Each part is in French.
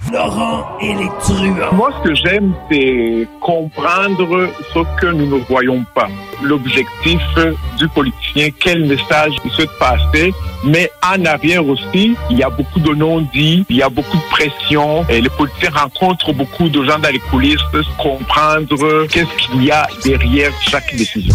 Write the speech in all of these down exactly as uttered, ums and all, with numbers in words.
Florent et les truands. Moi, ce que j'aime, c'est comprendre ce que nous ne voyons pas. L'objectif du politicien, quel message il souhaite passer. Mais en arrière aussi, il y a beaucoup de non-dits, il y a beaucoup de pression. Et les politiciens rencontrent beaucoup de gens dans les coulisses, comprendre qu'est-ce qu'il y a derrière chaque décision.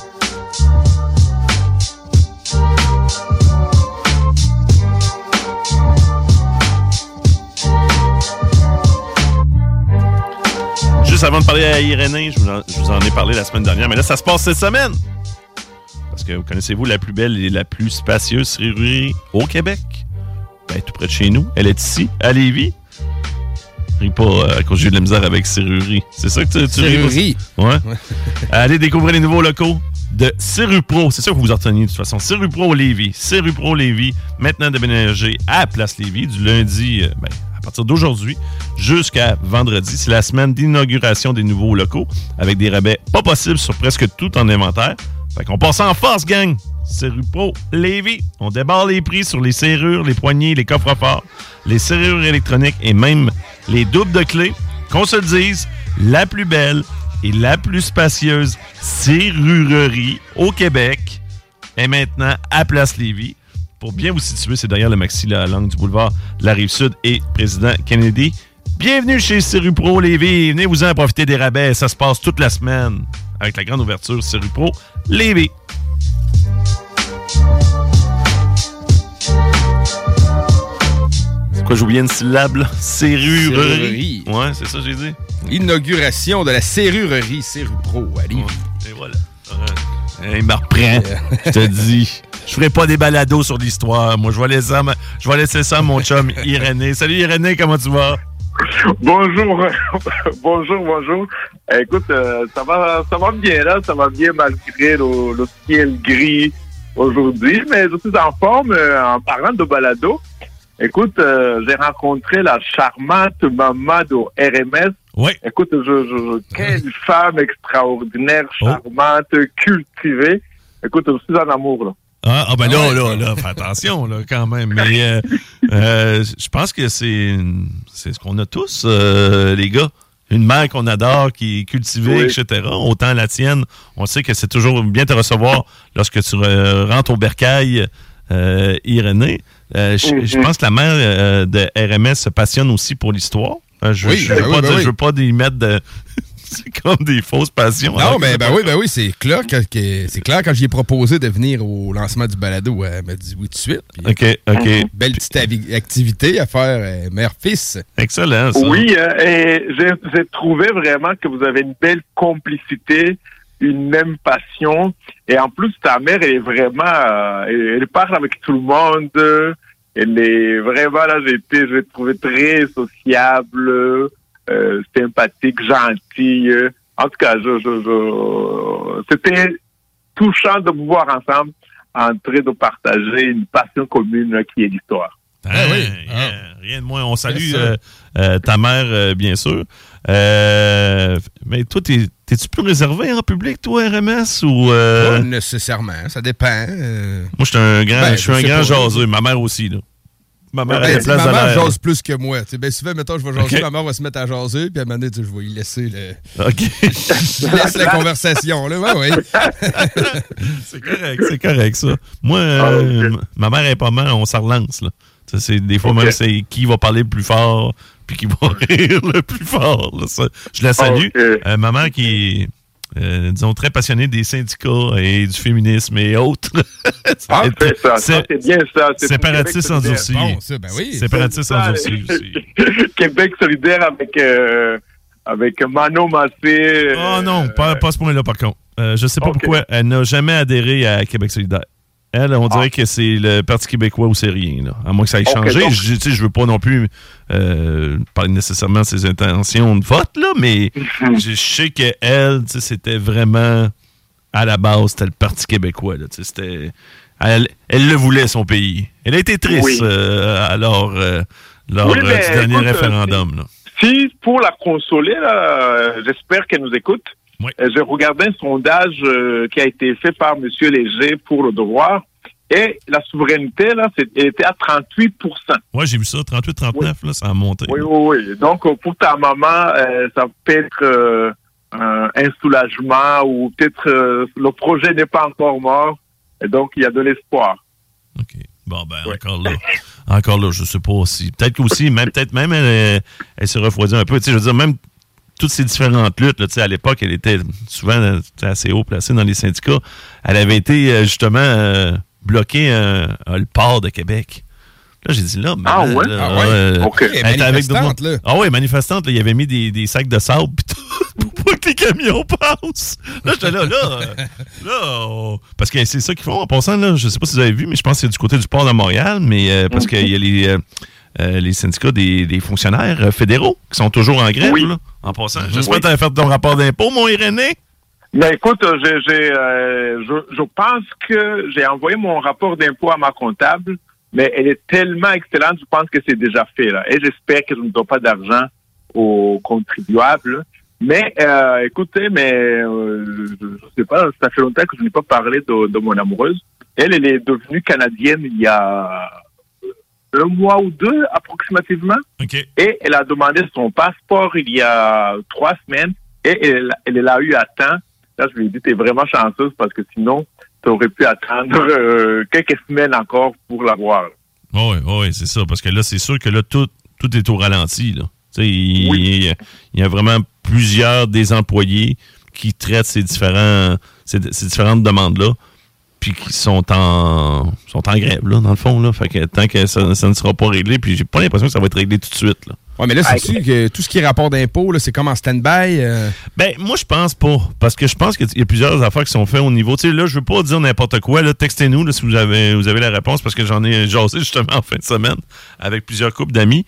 Juste avant de parler à Irénée, je vous, en, je vous en ai parlé la semaine dernière, mais là, ça se passe cette semaine. Parce que vous connaissez-vous la plus belle et la plus spacieuse serrurerie au Québec? Ben, tout près de chez nous. Elle est ici, à Lévis. Ris pas euh, à cause j'ai eu de la misère avec serrurerie. C'est ça que tu, tu ris? Serrurerie. Ouais. ouais. Allez découvrir les nouveaux locaux de Serrupro. C'est ça que vous vous en reteniez de toute façon. Serrupro Lévis. Serrupro Lévis. Maintenant déménagé à Place Lévis du lundi, euh, ben, à partir d'aujourd'hui jusqu'à vendredi. C'est la semaine d'inauguration des nouveaux locaux avec des rabais pas possibles sur presque tout en inventaire. Fait qu'on passe en force, gang! Serrupro Lévis. On débarre les prix sur les serrures, les poignées, les coffres forts, les serrures électroniques et même les doubles de clés. Qu'on se le dise, la plus belle et la plus spacieuse serrurerie au Québec est maintenant à Place Lévis. Pour bien vous situer, c'est derrière le Maxi la langue du boulevard de la Rive-Sud et Président Kennedy. Bienvenue chez Serrupro Lévis. Venez vous en profiter des rabais. Ça se passe toute la semaine avec la grande ouverture Serrupro Lévis. C'est quoi, j'ai oublié une syllabe, là? Serrurerie. Serrurerie. Ouais, c'est ça que j'ai dit. Inauguration de la serrurerie Serrupro à Lévis. Ouais, et voilà. Ouais. Il me reprend. Je te dis. Je ferai pas des balados sur l'histoire. Moi, je vais laisser ça, je vais laisser ça à mon chum Irénée. Salut Irénée, comment tu vas? Bonjour, bonjour, bonjour. Écoute, euh, ça va, ça va bien là, ça va bien malgré le, le ciel gris aujourd'hui, mais je suis en forme euh, en parlant de balado. Écoute, euh, j'ai rencontré la charmante maman de R M S. Oui. Écoute, je, je, je quelle femme extraordinaire, charmante, oh. cultivée. Écoute, je suis en amour là. Ah, ah ben là, là, là, fais attention, là, quand même. Mais euh, euh, je pense que c'est, c'est ce qu'on a tous, euh, les gars. Une mère qu'on adore, qui est cultivée, oui. et cetera. Autant la tienne, on sait que c'est toujours bien te recevoir lorsque tu re- rentres au bercail, euh, Irénée. Euh, je, mm-hmm. je pense que la mère euh, de R M S se passionne aussi pour l'histoire. Euh, je oui, je ben veux oui, pas, ben de, oui. je veux pas y mettre de... C'est comme des fausses passions. Non, mais ben oui, ben oui, c'est clair que, que c'est clair quand j'y ai proposé de venir au lancement du balado, elle m'a dit oui tout de suite. Puis, OK, OK. Belle petite avi- activité à faire, euh, mère-fils. Excellent, ça. Oui, euh, et j'ai, j'ai trouvé vraiment que vous avez une belle complicité, une même passion. Et en plus, ta mère, elle est vraiment... Euh, elle, elle parle avec tout le monde. Elle est vraiment, là, j'ai été, je l'ai trouvé très sociable. Euh, sympathique, gentil. Euh, en tout cas, je, je, je, c'était touchant de vous voir ensemble en train de partager une passion commune là, qui est l'histoire. Ah, ah oui, rien, ah. rien de moins. On salue euh, euh, ta mère, euh, bien sûr. Euh, mais toi, t'es, t'es-tu plus réservé en public, toi, R M S? Ou euh... Pas nécessairement, ça dépend. Euh... Moi, je suis un grand, Ben, je suis un grand pas, jaseux. Ma mère aussi, là. Ma mère, ben, a place ma mère de l'air. jase plus que moi. T'sais, ben, souvent, mettons, je vais jaser, okay. ma mère va se mettre à jaser, puis à un moment donné, je vais y laisser le... OK. je laisse la conversation, là. Ouais, oui. C'est correct, c'est correct, ça. Moi, euh, oh, okay. ma mère est pas mal, on s'en relance, là. Ça, c'est, des fois, okay. même, c'est qui va parler le plus fort, puis qui va rire le plus fort, là. Ça, je la salue. Okay. Euh, ma mère qui est... Euh, disons, très passionné des syndicats et du féminisme et autres. Ah, c'est ça. C'est, ça, c'est bien ça. C'est séparatiste endurci. Bon, ça, ben oui. Séparatiste endurci aussi. Québec solidaire avec, euh, avec Manon Massé. Oh non, euh, pas, pas à ce point-là, par contre. Euh, je sais pas okay. pourquoi. Elle n'a jamais adhéré à Québec solidaire. Elle, on dirait ah. que c'est le Parti québécois ou c'est rien, là. À moins que ça ait okay, changé. Donc... Je, je veux pas non plus euh, parler nécessairement de ses intentions de vote, là, mais mm-hmm. je, je sais qu'elle, c'était vraiment, à la base, c'était le Parti québécois, là. C'était, elle, elle le voulait, son pays. Elle a été triste, oui. euh, alors, euh, lors oui, euh, du dernier écoute, référendum, si, là. Si, pour la consoler, là, j'espère qu'elle nous écoute. Oui. J'ai regardé un sondage euh, qui a été fait par M. Léger pour Le Devoir Et la souveraineté, là, c'est, elle était à trente-huit pour cent. Oui, j'ai vu ça, trente-huit trente-neuf, oui. Là, ça a monté. Oui, oui, oui. Donc, pour ta maman, euh, ça peut être euh, un, un soulagement ou peut-être euh, le projet n'est pas encore mort. Et donc, il y a de l'espoir. OK. Bon, ben, oui. encore là. Encore là, je sais pas si. Peut-être qu'aussi, même, peut-être même, elle, elle s'est refroidie un peu. Tu sais, je veux dire, même toutes ces différentes luttes, là, tu sais, à l'époque, elle était souvent assez haut placée dans les syndicats. Elle avait été, justement, euh, bloquée euh, à le port de Québec. Là, j'ai dit, là, ben, ah, ouais? là, ah ouais? Euh, OK. Elle était avec là. Ah ouais, manifestante, là, il avait mis des, des sacs de sable pis tout, pour pas que les camions passent. Là, j'étais là, là, là, on... parce que c'est ça qu'ils font en passant, là, je sais pas si vous avez vu, mais je pense que c'est du côté du port de Montréal, mais euh, parce qu'il y a les, euh, euh, les syndicats des, des fonctionnaires fédéraux qui sont toujours en grève, oui. là, en passant. J'espère oui. que tu avais fait ton rapport d'impôt, mon Irénée. Ben écoute, j'ai, j'ai, euh, je, je pense que j'ai envoyé mon rapport d'impôt à ma comptable, mais elle est tellement excellente, je pense que c'est déjà fait, là. Et j'espère que je ne dois pas d'argent aux contribuables. Mais, euh, écoutez, mais euh, je ne sais pas, ça fait longtemps que je n'ai pas parlé de, de mon amoureuse. Elle, elle est devenue canadienne il y a un mois ou deux, approximativement. Okay. Et elle a demandé son passeport il y a trois semaines. Et elle, elle l'a eu à temps. Là, je lui ai dit, t'es vraiment chanceuse parce que sinon, tu aurais pu attendre euh, quelques semaines encore pour l'avoir. Oui, oui, c'est ça. Parce que là, c'est sûr que là, tout, tout est au ralenti. Là. Il, oui. il, il y a vraiment plusieurs des employés qui traitent ces, différents, ces, ces différentes demandes-là puis qui sont en sont en grève, là, dans le fond. Là. Fait que tant que ça, ça ne sera pas réglé, puis j'ai pas l'impression que ça va être réglé tout de suite. Là. Oui, mais là, c'est sûr que tout ce qui est rapport d'impôt, là, c'est comme en stand-by? Euh... Ben, moi, je pense pas. Parce que je pense qu'il y a plusieurs affaires qui sont faites au niveau. Tu sais, là, je veux pas dire n'importe quoi. Là, textez-nous là, si vous avez, vous avez la réponse, parce que j'en ai jasé justement en fin de semaine avec plusieurs couples d'amis.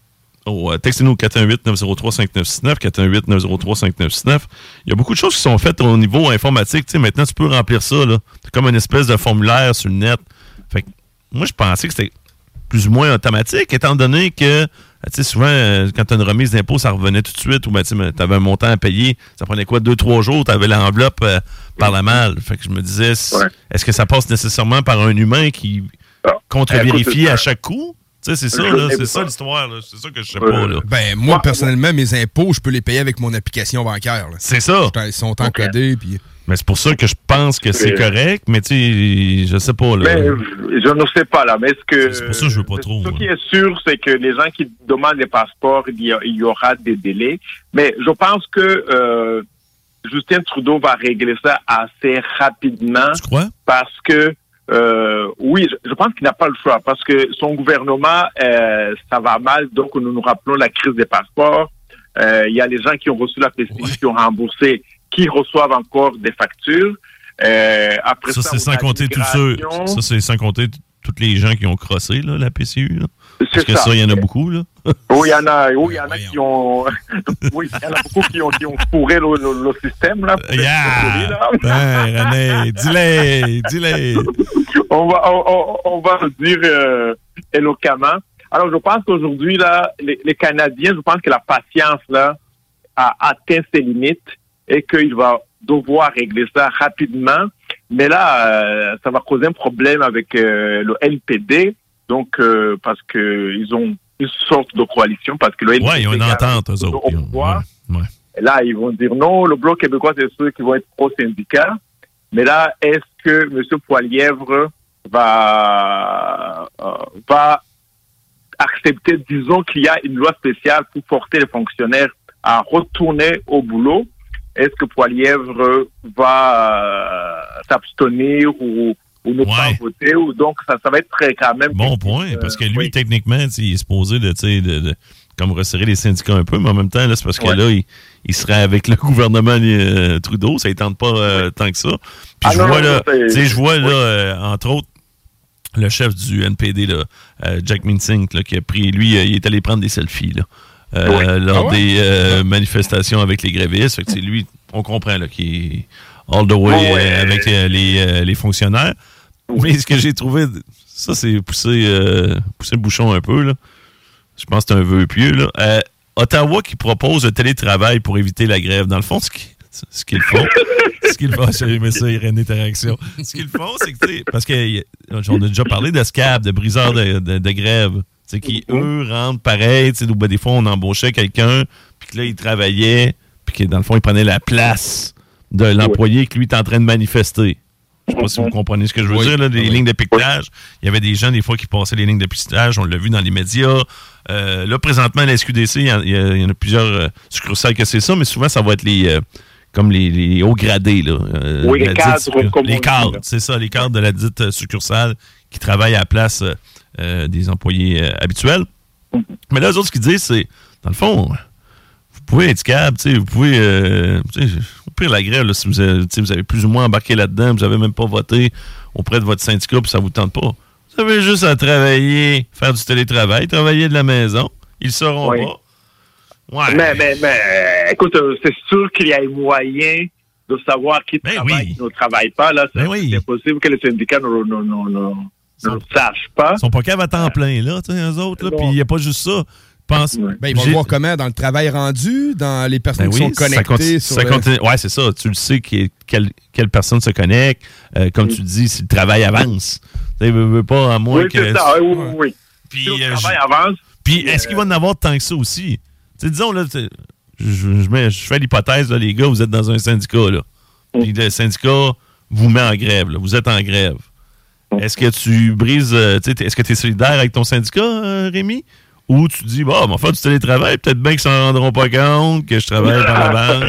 Oh, textez-nous au quatre un huit neuf zéro trois cinq neuf six neuf, quatre un huit neuf zéro trois cinq neuf six neuf. Il y a beaucoup de choses qui sont faites au niveau informatique. Tu sais, maintenant, tu peux remplir ça. Là. C'est comme une espèce de formulaire sur le net. Fait que moi, je pensais que c'était plus ou moins automatique, étant donné que tu sais, souvent, euh, quand tu as une remise d'impôt, ça revenait tout de suite, ou ben, tu avais un montant à payer, ça prenait quoi, deux, trois jours, tu avais l'enveloppe euh, par la malle. Fait que je me disais, ouais. Est-ce que ça passe nécessairement par un humain qui ah, contre-vérifie à chaque coup? Tu sais, c'est ça, là, c'est ça l'histoire, là. C'est ça que je sais pas, là. Ben, moi, personnellement, mes impôts, je peux les payer avec mon application bancaire, là. C'est ça. Ils sont encodés, puis... Mais c'est pour ça que je pense que c'est correct, mais tu sais, je sais pas, là. Mais je ne sais pas, là, mais est-ce que... C'est pour ça que je veux pas trop. Ce qui est sûr, c'est que les gens qui demandent des passeports, il y, a, il y aura des délais. Mais je pense que euh, Justin Trudeau va régler ça assez rapidement. Tu crois? Parce que, euh, oui, je, je pense qu'il n'a pas le choix, parce que son gouvernement, euh, ça va mal, donc nous nous rappelons la crise des passeports. Euh, il y a les gens qui ont reçu la P C I, ouais. qui ont remboursé, qui reçoivent encore des factures. Euh, après ça, ça, c'est sans compter tous ceux. Ça, c'est sans compter tous les gens qui ont crossé là, la P C U. Là. Parce que ça, il y en a beaucoup, là. Oui, il y en a, oui, il y en a qui ont, oui, il y en a beaucoup qui ont, qui ont fourré le, le, le système, là. Yeah! Là. Ben, René, dis-les, dis-les. On va, on, on va le dire, euh, éloquemment. Alors, je pense qu'aujourd'hui, là, les, les Canadiens, je pense que la patience, là, a atteint ses limites et qu'il va devoir régler ça rapidement. Mais là, euh, ça va causer un problème avec euh, le N P D. Donc, euh, parce que ils ont une sorte de coalition, parce que le N P D... Oui, ils ont une entente, eux autres. Au pouvoir. Ouais, ouais. Et là, ils vont dire non, le Bloc québécois, c'est ceux qui vont être pro-syndicat. Mais là, est-ce que M. Poilièvre va, euh, va accepter, disons qu'il y a une loi spéciale pour porter les fonctionnaires à retourner au boulot? Est-ce que Poilièvre va euh, s'abstenir ou, ou ne ouais. pas voter? Ou donc, ça, ça va être très quand même... Bon point, euh, parce que lui, oui. techniquement, il est supposé de, de, de comme resserrer les syndicats un peu, mais en même temps, là, c'est parce que ouais. là, il, il serait avec le gouvernement euh, Trudeau, ça ne tente pas euh, tant que ça. Puis ah je, non, vois, là, je vois, là, euh, entre autres, le chef du N P D, là, euh, Jack Mincing, là, qui a pris, lui, euh, il est allé prendre des selfies, là. Euh, oui. lors ah ouais? des euh, manifestations avec les grévistes. Fait que lui, on comprend là, qu'il est all the way oh ouais. euh, avec euh, les, euh, les fonctionnaires. Oui. Mais ce que j'ai trouvé, ça, c'est pousser, euh, pousser le bouchon un peu. Là. Je pense que c'est un vœu pieux. Là. Euh, Ottawa qui propose le télétravail pour éviter la grève. Dans le fond, ce qui, ce qu'ils font, ce qu'ils font, j'ai aimé ça, Irénée, ta réaction. Ce qu'ils font, c'est que, tu sais, parce qu'on a déjà parlé de scab, de briseurs de, de, de grève, tu sais, qui, eux, rentrent pareil, tu sais, ben, des fois, on embauchait quelqu'un, puis que là, il travaillait, puis que, dans le fond, il prenait la place de l'employé que lui est en train de manifester. Je ne sais pas si vous comprenez ce que je veux oui. dire, là, des oui. lignes de piquetage. Il y avait des gens, des fois, qui passaient les lignes de piquetage. On l'a vu dans les médias. Euh, là, présentement, à la S Q D C, il y, a, il y en a plusieurs euh, succursales que c'est ça, mais souvent, ça va être les euh, comme les, les hauts gradés. Là, euh, oui, les cadres. Dite, comme les cadres, c'est ça, les cadres de la dite succursale qui travaillent à la place euh, des employés euh, habituels. Mais là, eux autres, ce qu'ils disent, c'est, dans le fond, vous pouvez être câble, vous pouvez... Euh, au pire, la grève, là, si vous avez, vous avez plus ou moins embarqué là-dedans, vous n'avez même pas voté auprès de votre syndicat, puis ça ne vous tente pas. Vous avez juste à travailler, faire du télétravail, travailler de la maison. Ils ne sauront oui. pas. Ouais. Mais, mais, mais, écoute, c'est sûr qu'il y a moyen de savoir qui ben travaille, oui. qui ne travaille pas. Là, c'est, ben oui. c'est possible que les syndicats ne, ne, ne, ne, ne le sachent pas. Ils ne sont pas caves à temps plein, là, tu sais, eux autres. Puis il n'y a pas juste ça. Pense, ben, ils vont voir comment? Dans le travail rendu? Dans les personnes ben qui oui, sont connectées? Ça continue, sur ça le... continue, ouais, c'est ça. Tu le sais qui, quelle, quelle personne se connecte. Euh, comme oui. tu dis, si le travail avance. Tu ne veux pas à moins oui, que... Oui, c'est ça. Oui, oui, oui. Puis, si le euh, travail je... avance... Puis est-ce euh... qu'il va en avoir tant que ça aussi? T'sais, disons, là, je, je, mets, je fais l'hypothèse, là, les gars, vous êtes dans un syndicat, là. Mm. Puis le syndicat vous met en grève, là. Vous êtes en grève. Mm. Est-ce que tu brises... Euh, est-ce que tu es solidaire avec ton syndicat, euh, Rémi? Ou tu dis, bah, on va faire du télétravail, peut-être bien qu'ils s'en rendront pas compte que je travaille par la bande.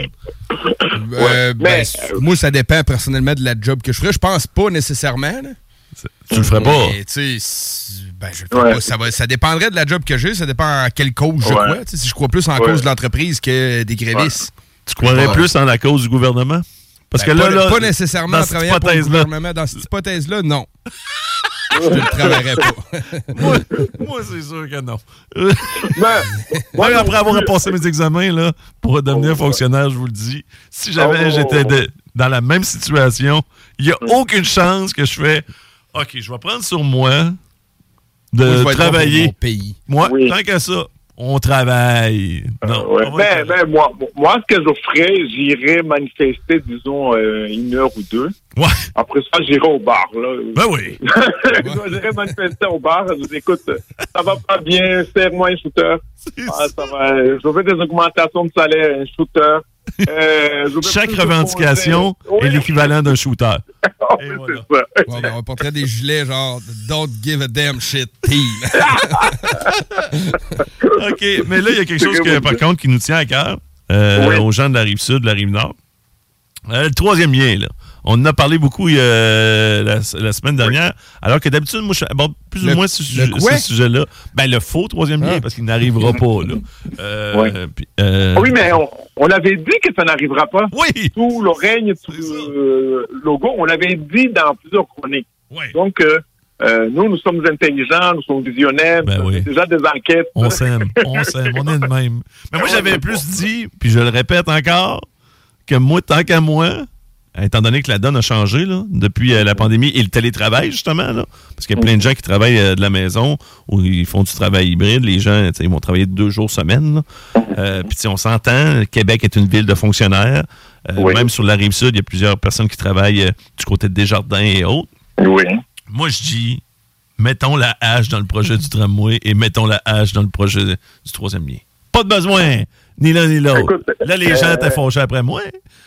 Euh, ben, mais, euh, moi, ça dépend personnellement de la job que je ferais. Je pense pas nécessairement. Là. Tu le ferais pas? Mais, tu sais, ben, je le ferais ouais. pas. Ça, va, ça dépendrait de la job que j'ai. Ça dépend à quelle cause je ouais. crois. T'sais, si je crois plus en ouais. cause de l'entreprise que des grévistes. Ouais. Tu croirais ouais. plus en la cause du gouvernement? Parce ben, que là, pas, là, pas nécessairement en travaillant pour le gouvernement. Dans cette hypothèse-là, non. Je ne travaillerais pas. moi, moi, c'est sûr que non. Ben, moi, après avoir passé mes examens là, pour devenir oh, fonctionnaire, je vous le dis, si jamais oh, j'étais de, dans la même situation, il n'y a aucune chance que je fais « OK, je vais prendre sur moi de moi, travailler. » pays. Moi, oui. tant qu'à ça, on travaille. Non, euh, ouais. on ben, ben, moi, moi, ce que je ferais, j'irais manifester, disons, euh, une heure ou deux. Ouais. Après ça, j'irai au bar, là. Ben oui. J'irai manifester au bar. Je dis, écoute, ça va pas bien, serre-moi un shooter. Ah, ça va, je veux des augmentations de salaire, un shooter. Euh, Chaque revendication est l'équivalent d'un shooter. Oh, oui, voilà. C'est ça. Bon, ben, on porterait des gilets genre « Don't give a damn shit, team ». OK, mais là, il y a quelque chose, que, par contre, qui nous tient à cœur, euh, oui. aux gens de la Rive-Sud, de la Rive-Nord. Euh, le troisième lien, là. On en a parlé beaucoup euh, la, la semaine dernière, oui. alors que d'habitude, moi, je aborde plus le, ou moins ce, sujet, ce sujet-là. Ben, le faux troisième lien, ah. parce qu'il n'arrivera pas, là. Euh, oui. Puis, euh, oui, mais on, on avait dit que ça n'arrivera pas. Oui! Tout le règne, tout le logo, on l'avait dit dans plusieurs chroniques. Oui. Donc, euh, euh, nous, nous sommes intelligents, nous sommes visionnaires, ben oui. déjà des enquêtes. On s'aime, on s'aime, on est de même. Mais moi, j'avais plus dit, puis je le répète encore, que moi, tant qu'à moi, étant donné que la donne a changé là, depuis euh, la pandémie et le télétravail, justement, là, parce qu'il y a plein de gens qui travaillent euh, de la maison ou ils font du travail hybride. Les gens, ils vont travailler deux jours semaine. Euh, Puis on s'entend, Québec est une ville de fonctionnaires. Euh, oui. Même sur la Rive-Sud, il y a plusieurs personnes qui travaillent euh, du côté de Desjardins et autres. Oui. Moi, je dis, mettons la hache dans le projet du tramway et mettons la hache dans le projet du troisième lien. Pas de besoin, ni l'un ni l'autre. Écoute, là, les euh... gens étaient fâchés après moi.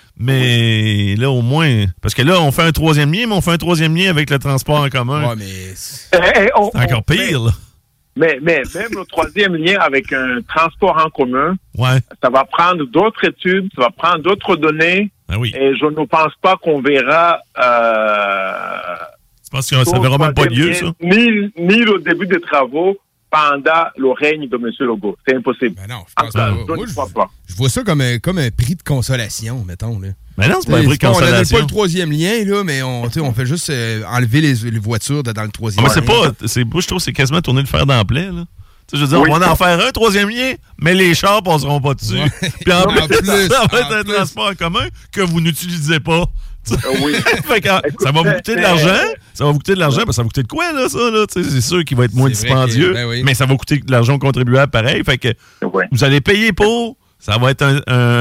Mais là, au moins... Parce que là, on fait un troisième lien, mais on fait un troisième lien avec le transport en commun. Ouais, mais... C'est on, encore on, pire, là. Mais, mais même le troisième lien avec un transport en commun, ouais. ça va prendre d'autres études, ça va prendre d'autres données. Ah oui. Et je ne pense pas qu'on verra... Euh, tu penses que ça ne verra même pas lieu, ça? Ni, ni le début des travaux pendant le règne de M. Legault. C'est impossible. Ben non, je pense pas. Moi, Moi, je, je, pas. je vois ça comme un, comme un prix de consolation, mettons. Là. Mais non, c'est pas un prix de consolation. On n'annule pas le troisième lien, là, mais on, on fait juste euh, enlever les, les voitures de, dans le troisième ah, lien. Mais c'est pas... C'est, moi, je trouve que c'est quasiment tourner le fer dans le plaie, là. Je veux dire, oui. on va en faire un troisième lien, mais les chars passeront pas dessus. Ouais. Puis en, en plus, ça va être un plus. transport en commun que vous n'utilisez pas. Oui. Fait que, Écoute, ça va vous coûter de l'argent. Ça va vous coûter de l'argent. Ben, ça va vous coûter de quoi, là, ça? Là? C'est sûr qu'il va être moins dispendieux. Que, ben oui. Mais ça va coûter de l'argent aux contribuables pareil. Fait que ouais. vous allez payer pour. Ça va être un, un,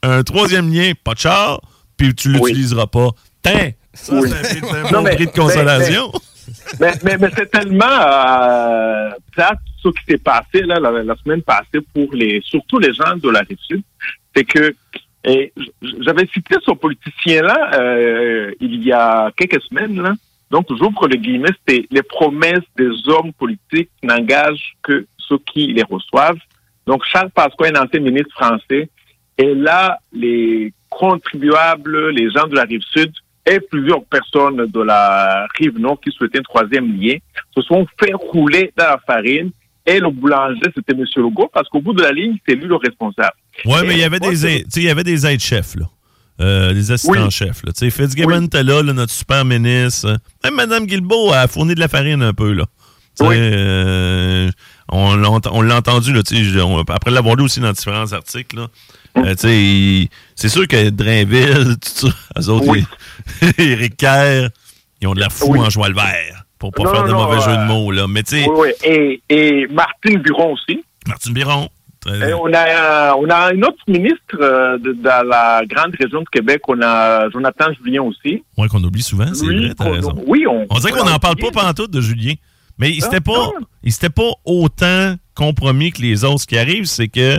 un troisième lien, pas de char, puis tu l'utiliseras oui. pas. Tain! Ça, oui. c'est un, c'est un bon prix de consolation. Mais, mais, mais, mais c'est tellement euh, plate ce qui s'est passé là, la, la semaine passée pour les, surtout les gens de la Rive-Sud. C'est que et, j'avais cité ce politicien-là euh, il y a quelques semaines. Là. Donc, j'ouvre le guillemets, c'était les promesses des hommes politiques n'engagent que ceux qui les reçoivent. Donc, Charles Pasqua, un ancien ministre français, et là, les contribuables, les gens de la Rive-Sud, et plusieurs personnes de la Rive-Nord qui souhaitaient un troisième lien se sont fait rouler dans la farine. Et le boulanger, c'était M. Legault, parce qu'au bout de la ligne, c'est lui le responsable. Oui, mais il y avait des aides, il y avait des aides-chefs, là. Euh, des assistants-chefs, là. Tu sais, Fitzgibbon oui. était là, là, notre super ministre. Même Mme Guilbeault a fourni de la farine un peu, là. Oui. Euh, on, l'a, on l'a entendu, là, on, après l'avoir lu aussi dans différents articles, là. Euh, il, c'est sûr que Drainville, tout ça, eux autres, oui. les, Éric Kerr, ils ont de la fou oui. en joie le vert pour pas non, faire de non, mauvais euh, jeux de mots. Là. Mais, oui, oui. Et, et Martine Biron aussi. Martine Biron. Et on, a, on a un autre ministre euh, de, de la grande région de Québec, on a Jonathan Julien aussi. Oui, qu'on oublie souvent, c'est oui, vrai, t'as raison. Oui, on, on dirait qu'on n'en parle pas pantoute de Julien. Mais il s'était pas, il s'était pas autant compromis que les autres. Ce qui arrive, c'est que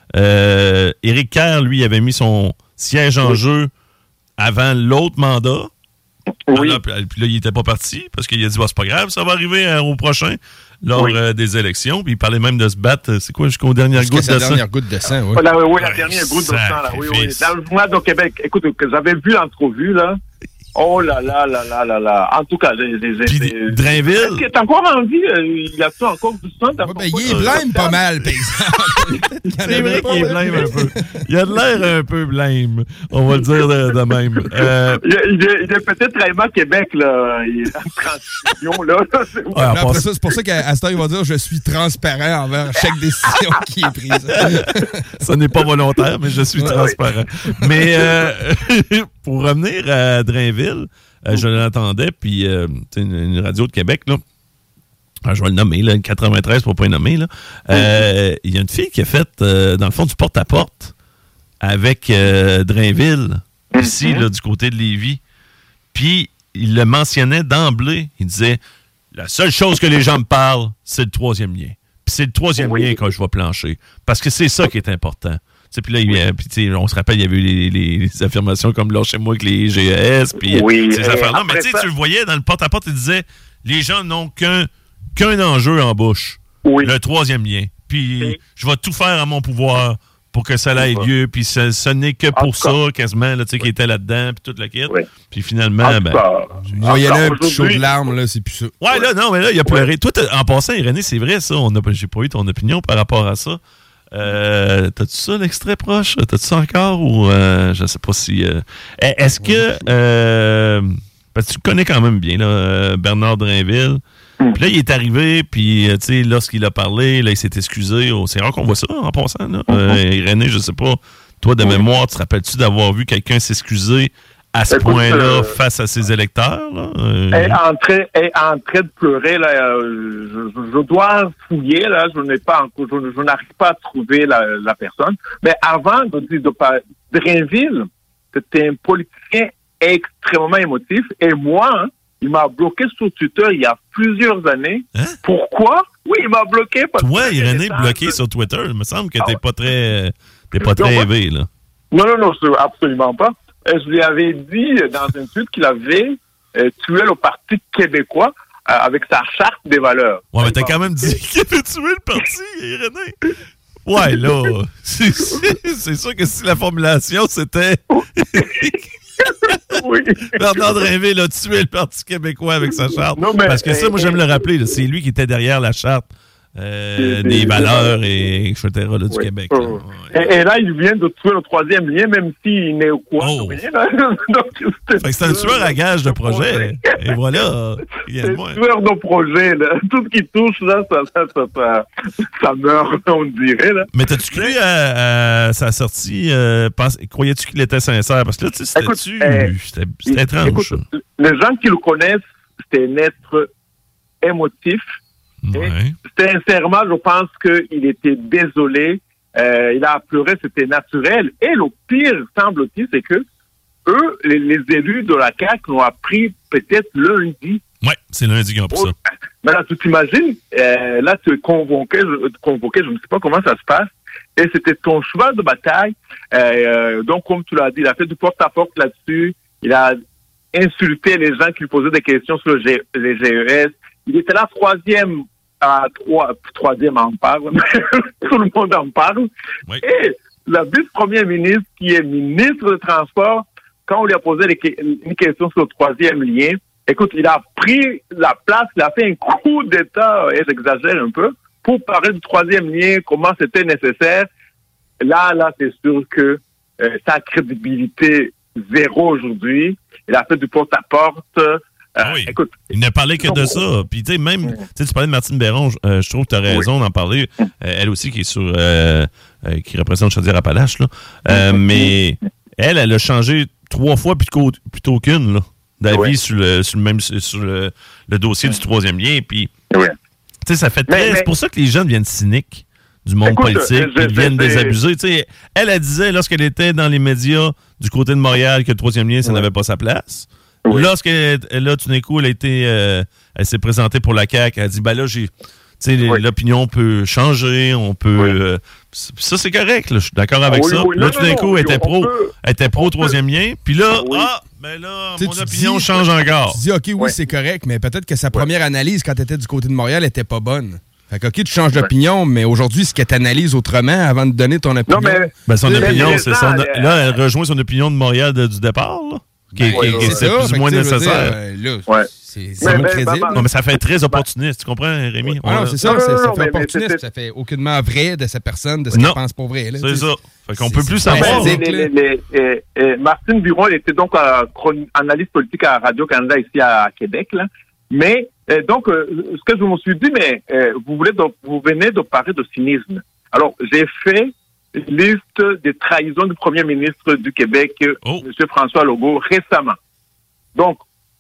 Euh, Éric Kerr, lui, avait mis son siège en oui. jeu avant l'autre mandat. Oui. Alors, puis là, il n'était pas parti parce qu'il a dit bah, c'est pas grave, ça va arriver euh, au prochain lors oui. euh, des élections. Puis il parlait même de se battre, c'est quoi, jusqu'aux dernières gouttes de sang. dernière goutte de sang, oui. Oh, là, oui, la dernière goutte de sang, là. Oui, oui. Dans le journal de Québec, écoute, que j'avais vu l'entrevue, là. Oh là là là là là là. En tout cas, j'ai... j'ai, Puis j'ai Drainville... Est-ce qu'il est encore en vie? Il a-tu encore du sang? Ouais, ben, il est blême pas mal, par exemple. C'est vrai qu'il est blême un peu. Il a de l'air un peu blême. On va le dire de, de même. Euh... Il, est, il, est, il est peut-être vraiment Québec, là. Il est en transition, là. C'est, ouais, après ça, c'est pour ça qu'à ce temps, il va dire « Je suis transparent envers chaque décision qui est prise. » Ce n'est pas volontaire, mais je suis ouais, transparent. Oui. Mais euh, pour revenir à Drainville, Euh, je l'entendais, puis euh, une, une radio de Québec, là, alors, je vais le nommer, là, quatre-vingt-treize pour pas le nommer, là. Euh, il y a une fille qui a fait, euh, dans le fond, du porte-à-porte avec euh, Drainville, ici, là, du côté de Lévis. Puis, il le mentionnait d'emblée. Il disait, la seule chose que les gens me parlent, c'est le troisième lien. Puis c'est le troisième oui. lien que je vais plancher. Parce que c'est ça qui est important. Puis là, il, puis on se rappelle, il y avait eu les, les, les affirmations comme là chez moi avec les G E S, puis oui, ces affaires-là. Mais tu sais, tu le voyais dans le porte-à-porte, il disait les gens n'ont qu'un, qu'un enjeu en bouche. Oui. Le troisième lien. Puis oui. je vais tout faire à mon pouvoir pour que ça ait lieu. Puis ce, ce n'est que pour ça, quasiment, là, tu sais, oui. qui était là-dedans, puis toute la quête. Oui. Puis finalement, en ben. Il y a un petit chaud de larmes, là, c'est plus ça. Ouais, là, non, mais là, il a pleuré. Oui. Toi, en passant, Irénée, c'est vrai, ça. On a, j'ai pas eu ton opinion par rapport à ça. Euh, t'as-tu ça, l'extrait proche? T'as-tu ça encore? Ou euh, je sais pas si... Euh, est-ce que... Euh, parce que tu connais quand même bien, là, Bernard Drainville. Puis là, il est arrivé, puis, tu sais, lorsqu'il a parlé, là, il s'est excusé. Oh, c'est rare qu'on voit ça, en passant, là. Euh, Irénée, je sais pas, toi, de mémoire, te rappelles-tu d'avoir vu quelqu'un s'excuser à ce Écoute, point-là euh, face à ses électeurs? Là? Euh... Elle est en train, elle est en train de pleurer. Là, je, je, je dois fouiller. Là, je n'ai pas encore, je, je n'arrive pas à trouver la, la personne. Mais avant de dire de parler, Drainville, c'était un politicien extrêmement émotif. Et moi, hein, il m'a bloqué sur Twitter il y a plusieurs années. Hein? Pourquoi? Oui, il m'a bloqué. Parce Toi, Irénée, bloqué sur Twitter. Il me semble que t'es ah, pas très, t'es pas très élevé, là. Non, non, non, absolument pas. Je lui avais dit dans un tweet qu'il avait euh, tué le Parti québécois euh, avec sa charte des valeurs. Ouais, mais t'as quand même dit qu'il avait tué le parti, Irénée. Ouais, là, c'est, c'est, c'est sûr que si la formulation, c'était... oui. Bernard Drainville a tué le Parti québécois avec sa charte. Non, mais, Parce que ça, moi, j'aime le rappeler, là, c'est lui qui était derrière la charte. Euh, des, des valeurs et et cetera là, du oui. Québec. Là. Oh. Ouais. Et, et là, il vient de tuer le troisième lien, même s'il n'est au courant oh. de rien. Donc, fait que c'est un tueur à gage de projet. projet. Et voilà. C'est un tueur de projet. Là. Tout ce qui touche, là, ça, ça, ça, ça, ça meurt, on dirait. Là. Mais t'as-tu cru à, à sa sortie? Euh, pense, croyais-tu qu'il était sincère? Parce que là, tu sais, c'était, euh, c'était, c'était étrange. Écoute, les gens qui le connaissent, c'était un être émotif. Ouais. Et sincèrement, je pense qu'il était désolé Euh, il a pleuré, c'était naturel. Et le pire, semble-t-il, c'est que eux, les, les élus de la C A Q l'ont appris peut-être lundi. Oui, c'est lundi qu'ils ont appris ça. Mais là, tu t'imagines, euh, là, tu es convoqué, convoqué, je ne sais pas comment ça se passe, et c'était ton cheval de bataille. Euh, donc, comme tu l'as dit, il a fait du porte-à-porte là-dessus. Il a insulté les gens qui lui posaient des questions sur le G, les G E S. Il était là troisième, à trois, troisième en parle. Tout le monde en parle. Oui. Et la vice-première ministre, qui est ministre de Transport, quand on lui a posé les, une question sur le troisième lien, écoute, il a pris la place, il a fait un coup d'État, et j'exagère un peu, pour parler du troisième lien, comment c'était nécessaire. Là, là, c'est sûr que euh, sa crédibilité zéro aujourd'hui. Il a fait du porte-à-porte. Euh, ah oui. Écoute, il n'a parlé que de ça. Puis, tu sais, même, tu parlais de Martine Berron, euh, je trouve que tu as raison oui. d'en parler. Euh, elle aussi, qui est sur, euh, euh, qui représente Chaudière-Appalaches, là. Euh, mais elle, elle a changé trois fois plutôt qu'une, là, d'avis oui. sur, le, sur, le même, sur le, le dossier oui. du troisième lien. Puis, oui. tu sais, ça fait très. C'est pour ça que les jeunes deviennent cyniques du monde écoute, politique, ils deviennent désabusés. Tu sais, elle, elle disait, lorsqu'elle était dans les médias du côté de Montréal, que le troisième lien, ça oui. n'avait pas sa place. Oui. Lorsqu'elle, là, tout d'un coup, elle a été, euh, elle s'est présentée pour la C A Q, elle a dit, ben là, j'ai, tu sais, oui. l'opinion peut changer, on peut, oui. euh, ça, c'est correct, là, je suis d'accord avec oui, ça. Oui. Là, non, tout d'un coup, elle était pro, peut, elle était pro troisième lien, puis là, oui. ah, ben là, t'sais, mon opinion dis, change encore. Tu dis, OK, oui, oui. c'est correct, mais peut-être que sa première oui. analyse, quand elle était du côté de Montréal, était pas bonne. Fait que, OK, tu changes d'opinion, mais aujourd'hui, ce qu'elle t'analyse autrement avant de donner ton opinion. Non, mais, ben, son opinion, c'est son, là, elle rejoint son opinion de Montréal de, du départ, là. Qui, ben, qui, ouais, qui, c'est ça, plus ou moins nécessaire. Dire, là, ouais. C'est, c'est mais, crédible. Mais, non, mais ça fait très opportuniste, tu comprends, Rémi? Ouais, non, c'est ça, non, ça, non, ça non, fait mais, opportuniste, mais ça fait aucunement vrai de sa personne, de ce qu'elle pense pour vrai. Là, c'est ça. Fait qu'on peut plus savoir. Les, les, les, les, les, Martine Biron, elle était donc euh, analyste politique à Radio-Canada ici à Québec, là. Mais, euh, donc, euh, ce que je me suis dit, mais euh, vous voulez, de, vous venez de parler de cynisme. Alors, j'ai fait une liste des trahisons du premier ministre du Québec, oh. M. François Legault, récemment. Donc,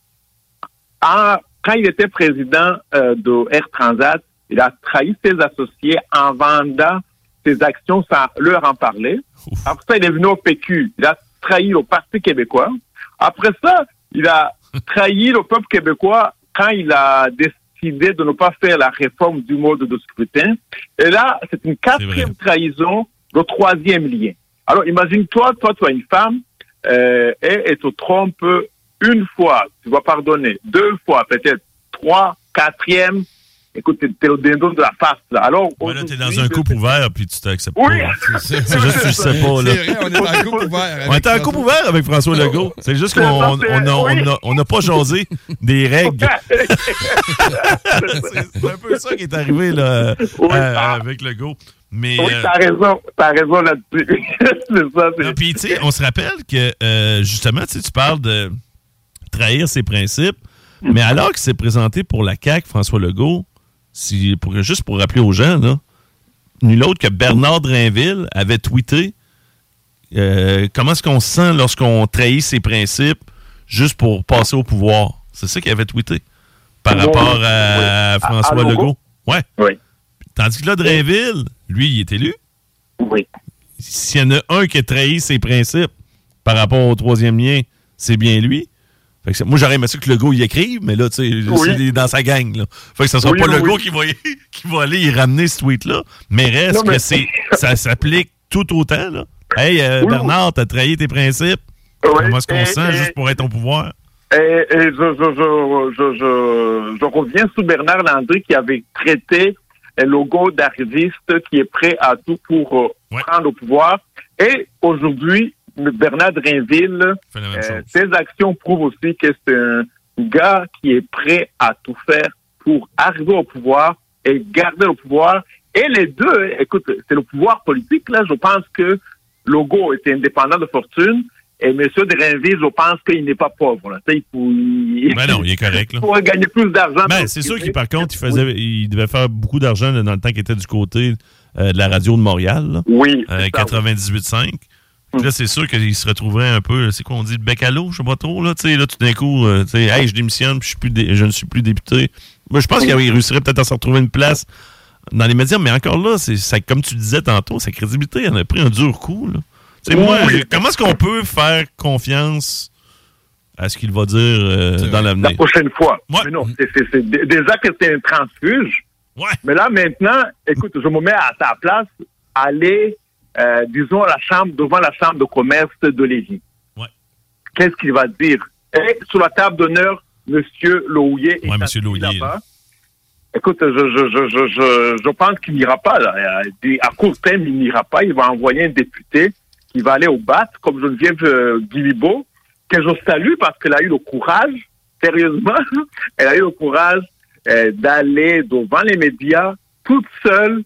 en, quand il était président euh, de Air Transat, il a trahi ses associés en vendant ses actions sans leur en parler. Ouf. Après ça, il est venu au P Q. Il a trahi le Parti québécois. Après ça, il a trahi le peuple québécois quand il a décidé de ne pas faire la réforme du mode de scrutin. Et là, c'est une quatrième trahison, le troisième lien. Alors, imagine-toi, toi, tu as une femme, euh, et elle te trompe une fois, tu vas pardonner, deux fois, peut-être trois, quatrième, écoute, t'es, t'es au dindon de la face, là. Alors, ouais, là, t'es dans un couple ouvert, puis tu t'acceptes oui. pas. C'est, c'est juste que tu le sais pas, là. C'est vrai, on est dans un couple ouvert. On est en couple ouvert avec François Legault. C'est juste qu'on on, on a, oui. on a, on a pas jasé des règles. c'est, c'est un peu ça qui est arrivé, là, oui, euh, avec Legault. Mais, oui, t'as euh, raison, t'as raison là-dessus. c'est ça, c'est... Puis, tu sais, on se rappelle que, euh, justement, tu parles de trahir ses principes, mais alors qu'il s'est présenté pour la C A Q, François Legault, si, pour, juste pour rappeler aux gens, là, nul autre que Bernard Drainville avait tweeté euh, comment est-ce qu'on se sent lorsqu'on trahit ses principes juste pour passer au pouvoir. C'est ça qu'il avait tweeté par rapport à oui. François à, à Legault. Ouais. Oui. Tandis que là, Drainville, lui, il est élu. Oui. S'il y en a un qui a trahi ses principes par rapport au troisième lien, c'est bien lui. Fait que moi, j'aurais aimé ça que Legault y écrive, mais là, tu sais, oui. c'est dans sa gang. Là. Fait que ce ne sera oui, pas oui, Legault oui. qui, va y, qui va aller y ramener ce tweet-là, mais reste non, mais... que c'est, ça s'applique tout autant. Là. Hey, euh, oui, Bernard, oui. t'as trahi tes principes. Oui. Comment est-ce qu'on et, sent et, juste pour être au pouvoir? Et, et je, je, je, je, je, je reviens sur Bernard Landry qui avait traité Legault d'arriviste qui est prêt à tout pour euh, ouais. prendre le pouvoir. Et aujourd'hui, Bernard Drainville, euh, ses actions prouvent aussi que c'est un gars qui est prêt à tout faire pour arriver au pouvoir et garder le pouvoir. Et les deux, écoute, c'est le pouvoir politique, là. Je pense que Legault était indépendant de fortune et M. Drainville, je pense qu'il n'est pas pauvre, là. Il, faut, il, ben non, il est correct, là. Il pourrait gagner plus d'argent. Ben, c'est sûr qu'il, par contre, il, faisait, oui. il devait faire beaucoup d'argent là, dans le temps qu'il était du côté euh, de la radio de Montréal, là. Oui. Euh, quatre-vingt-dix-huit virgule cinq. Là, c'est sûr qu'il se retrouverait un peu, c'est quoi on dit, le bec à l'eau, je sais pas trop, là, tu sais, là, tout d'un coup, euh, tu sais, hey, je démissionne, puis je, suis plus dé- je ne suis plus député. Moi, je pense qu'il réussirait peut-être à se retrouver une place dans les médias, mais encore là, c'est, ça, comme tu disais tantôt, sa crédibilité en a pris un dur coup. Là. Oui. Moi, comment est-ce qu'on peut faire confiance à ce qu'il va dire euh, dans l'avenir? La prochaine fois. Ouais. Mais non, c'est, c'est, c'est, déjà que c'est un transfuge. Ouais. Mais là, maintenant, écoute, je me mets à ta place, aller, euh, disons, à la chambre, devant la chambre de commerce de Lévis. Ouais. Qu'est-ce qu'il va dire? Et sur la table d'honneur, M. Lohouillet est ouais, M. Lohouillet, là-bas. Là. Écoute, je, je, je, je, je, je pense qu'il n'ira pas. Là. À court terme, il n'ira pas. Il va envoyer un député qui va aller au B A T, comme Geneviève euh, Guilibeault, que je salue parce qu'elle a eu le courage, sérieusement, elle a eu le courage euh, d'aller devant les médias toute seule,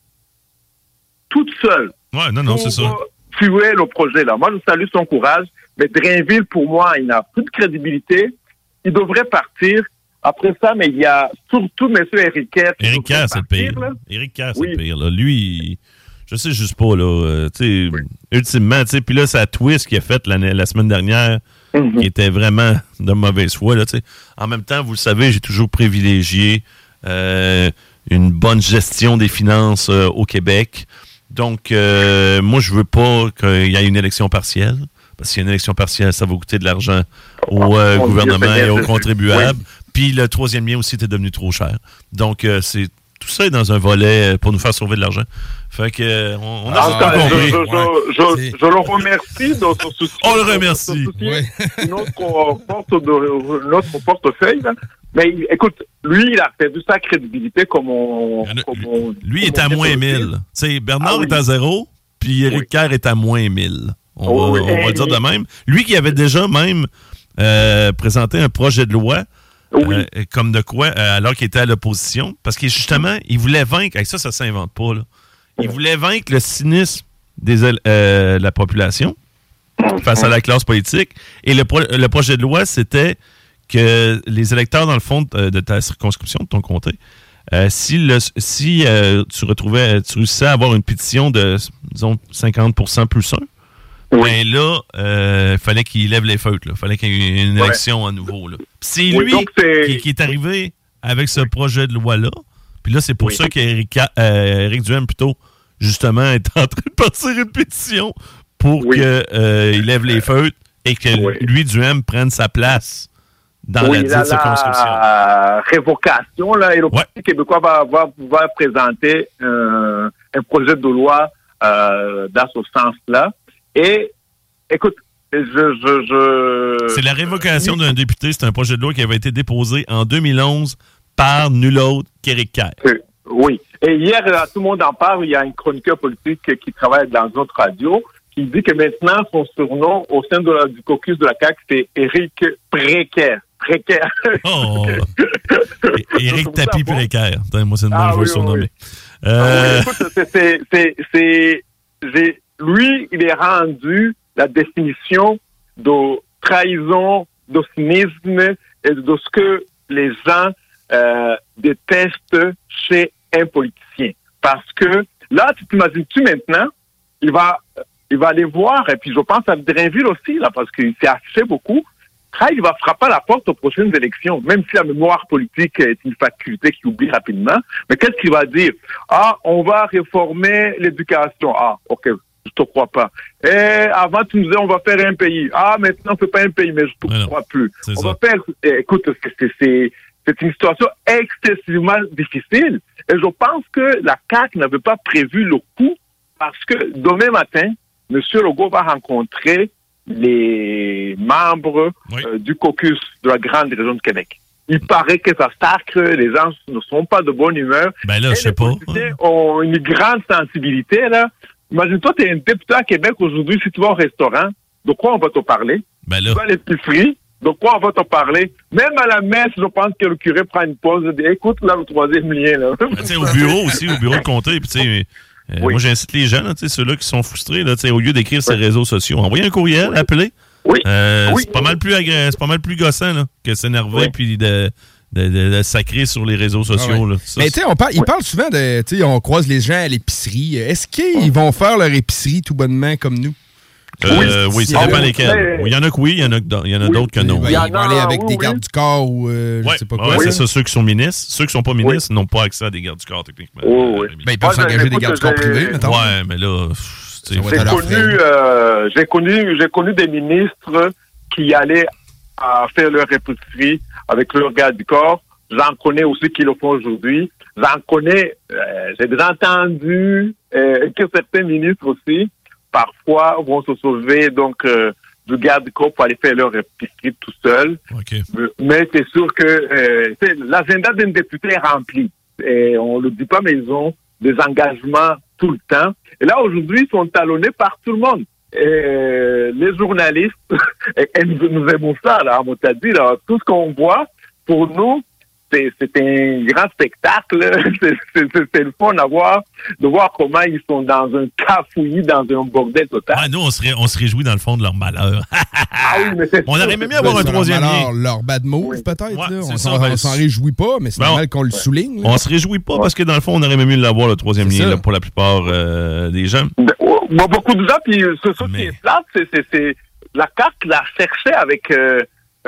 toute seule. Ouais, non, non, c'est ça. Tuer le projet là. Moi, je salue son courage, mais Drainville, pour moi, il n'a plus de crédibilité. Il devrait partir. Après ça, mais il y a surtout M. Éric Kerr. Éric Kerr, c'est le pire. Là. Éric Kerr, c'est oui. le pire. Là. Lui, il, je sais juste pas, là. Euh, tu sais, oui. ultimement, tu sais, puis là, sa twist qu'il a faite la, la semaine dernière, mm-hmm. qui était vraiment de mauvaise foi, là, tu sais. En même temps, vous le savez, j'ai toujours privilégié euh, une bonne gestion des finances euh, au Québec. Donc, euh, moi, je veux pas qu'il y ait une élection partielle. Parce qu'il y a une élection partielle, ça va coûter de l'argent au euh, gouvernement et aux contribuables. Oui. Puis le troisième lien aussi était devenu trop cher. Donc, euh, c'est tout ça est dans un volet pour nous faire sauver de l'argent. Fait que euh, on, on a ah, tout compris. Je, je, ouais, je, je le remercie de son souci. On le remercie. Oui. Notre, porte de, notre portefeuille, là. Mais écoute, lui, il a perdu sa crédibilité comme on... Comme lui, on lui est à moins mille. T'sais, Bernard ah, oui. est à zéro, puis Éric oui. Kerr est à moins mille. On, oh, va, oui. on va le dire de même. Lui qui avait déjà même euh, présenté un projet de loi, oui. euh, comme de quoi, euh, alors qu'il était à l'opposition, parce que justement, il voulait vaincre, avec ça, ça ne s'invente pas, là. Il voulait vaincre le cynisme de euh, la population face à la classe politique. Et le, pro- le projet de loi, c'était que les électeurs, dans le fond, de, de ta circonscription, de ton comté, euh, si, le, si euh, tu retrouvais, tu réussissais à avoir une pétition de, disons, cinquante pour cent plus un, oui. ben là, il euh, fallait qu'il lève les feutres. Il fallait qu'il y ait une élection ouais. à nouveau. Là. C'est oui, lui c'est... Qui, qui est arrivé avec ce projet de loi-là. Puis là, c'est pour oui. ça qu'Éric euh, Duhem, plutôt, justement, est en train de partir une pétition pour oui. qu'il euh, lève les feutres et que oui. lui, Duhem, prenne sa place dans oui, la dite circonscription. La révocation, là, et le Parti ouais. québécois va, va pouvoir présenter euh, un projet de loi euh, dans ce sens-là. Et, écoute, je... je, je c'est la révocation oui. d'un député. C'est un projet de loi qui avait été déposé en deux mille onze par nul autre qu'Éric Kerr. Oui. Et hier, tout le monde en parle. Il y a un chroniqueur politique qui travaille dans notre radio qui dit que maintenant, son surnom au sein de la, du caucus de la C A Q, c'est Éric Précaire. Précaire. Oh! Éric Tapis bon. Précaire. Attends, moi, c'est une bonne ah, oui, surnommé. Oui. Euh... Ah, oui, écoute, c'est... c'est, c'est, c'est j'ai, lui, il est rendu la définition de trahison, de cynisme et de ce que les gens euh, détestent chez un politicien. Parce que là, tu t'imagines-tu maintenant, il va, il va aller voir, et puis je pense à Drainville aussi, là, parce qu'il s'est affiché beaucoup. Ah, il va frapper à la porte aux prochaines élections, même si la mémoire politique est une faculté qui oublie rapidement. Mais qu'est-ce qu'il va dire? Ah, on va réformer l'éducation. Ah, OK, je te crois pas. Et avant, tu nous disais, on va faire un pays. Ah, maintenant, on fait pas un pays, mais je te mais crois non, plus. On ça. va faire... Écoute, c'est, c'est, c'est une situation excessivement difficile. Et je pense que la C A Q n'avait pas prévu le coup parce que demain matin, M. Legault va rencontrer les membres oui. euh, du caucus de la grande région de Québec. Il paraît que ça sacre, les gens ne sont pas de bonne humeur. Ben là, je sais pas. Les politiciens ont une grande sensibilité, là. Imagine-toi, tu es un député à Québec aujourd'hui, si tu vas au restaurant, de quoi on va te parler? Ben là. Tu vas à l'épicerie, de quoi on va te parler? Même à la messe, je pense que le curé prend une pause et dit, écoute, là, le troisième lien, là. Ben, tu sais, au bureau aussi, au bureau de comté, puis tu sais, Euh, oui. Moi, j'incite les gens, là, ceux-là qui sont frustrés, là, au lieu d'écrire oui. sur les réseaux sociaux, envoyer un courriel, oui. appeler. Oui. Euh, oui. C'est pas mal plus agré- c'est pas mal plus gossant là, que s'énerver oui. puis de, de, de, de sacrer sur les réseaux sociaux. Ah ouais. là. Ça, mais tu sais, on parle, ils oui. parlent souvent de, tu sais, on croise les gens à l'épicerie. Est-ce qu'ils oui. vont faire leur épicerie tout bonnement comme nous? Euh, oui, oui, ça dépend Ah, lesquels. Il y en a que oui, il y en a, il y en a oui, d'autres que non. Ben, Il y en ils vont aller a, avec oui, des oui. gardes du corps ou euh, je Ouais, sais pas ouais, quoi. c'est là. ça, ceux qui sont ministres. Ceux qui sont pas ministres n'ont pas accès à des gardes du corps, techniquement. Oui, oui. Rémi. Ben, ils peuvent Moi, s'engager des écoute, gardes du corps j'ai- privés, mettons. Ouais, mais là, pff, tu sais, Ça va J'ai être à leur connu, frais. euh, j'ai connu, j'ai connu des ministres qui allaient à faire leur épicerie avec leur garde du corps. J'en connais aussi qui le font aujourd'hui. J'en connais, euh, j'ai déjà entendu euh, que certains ministres aussi, parfois, vont se sauver donc euh, du garde du corps pour aller faire leur épicerie tout seul. OK. Mais c'est sûr que euh, c'est- l'agenda d'un député est rempli. Et on le dit pas, mais ils ont des engagements tout le temps. Et là, aujourd'hui, ils sont talonnés par tout le monde. Et les journalistes, et, et nous, nous aimons ça, là, à Motadi, là. Tout ce qu'on voit, pour nous, c'est, c'est un grand spectacle. C'est, c'est, c'est, c'est le fun à voir, de voir comment ils sont dans un cafouillis, dans un bordel total. Ouais, nous, on se, ré- on se réjouit dans le fond de leur malheur. Ah oui, mais c'est On sûr. aurait même mieux avoir un Ben, troisième alors, lien. leur bad move, Oui. peut-être. Ouais, là. c'est On ça, s'en ben, on s'en réjouit pas, mais c'est Ben, normal qu'on le souligne. là. On se réjouit pas parce que dans le fond, on aurait même mieux l'avoir, le troisième C'est lien, ça. là, pour la plupart euh, des gens. Bon, beaucoup de gens, puis ce ce qui Mais- est plate, c'est, c'est, c'est la carte la cherchait avec... Euh,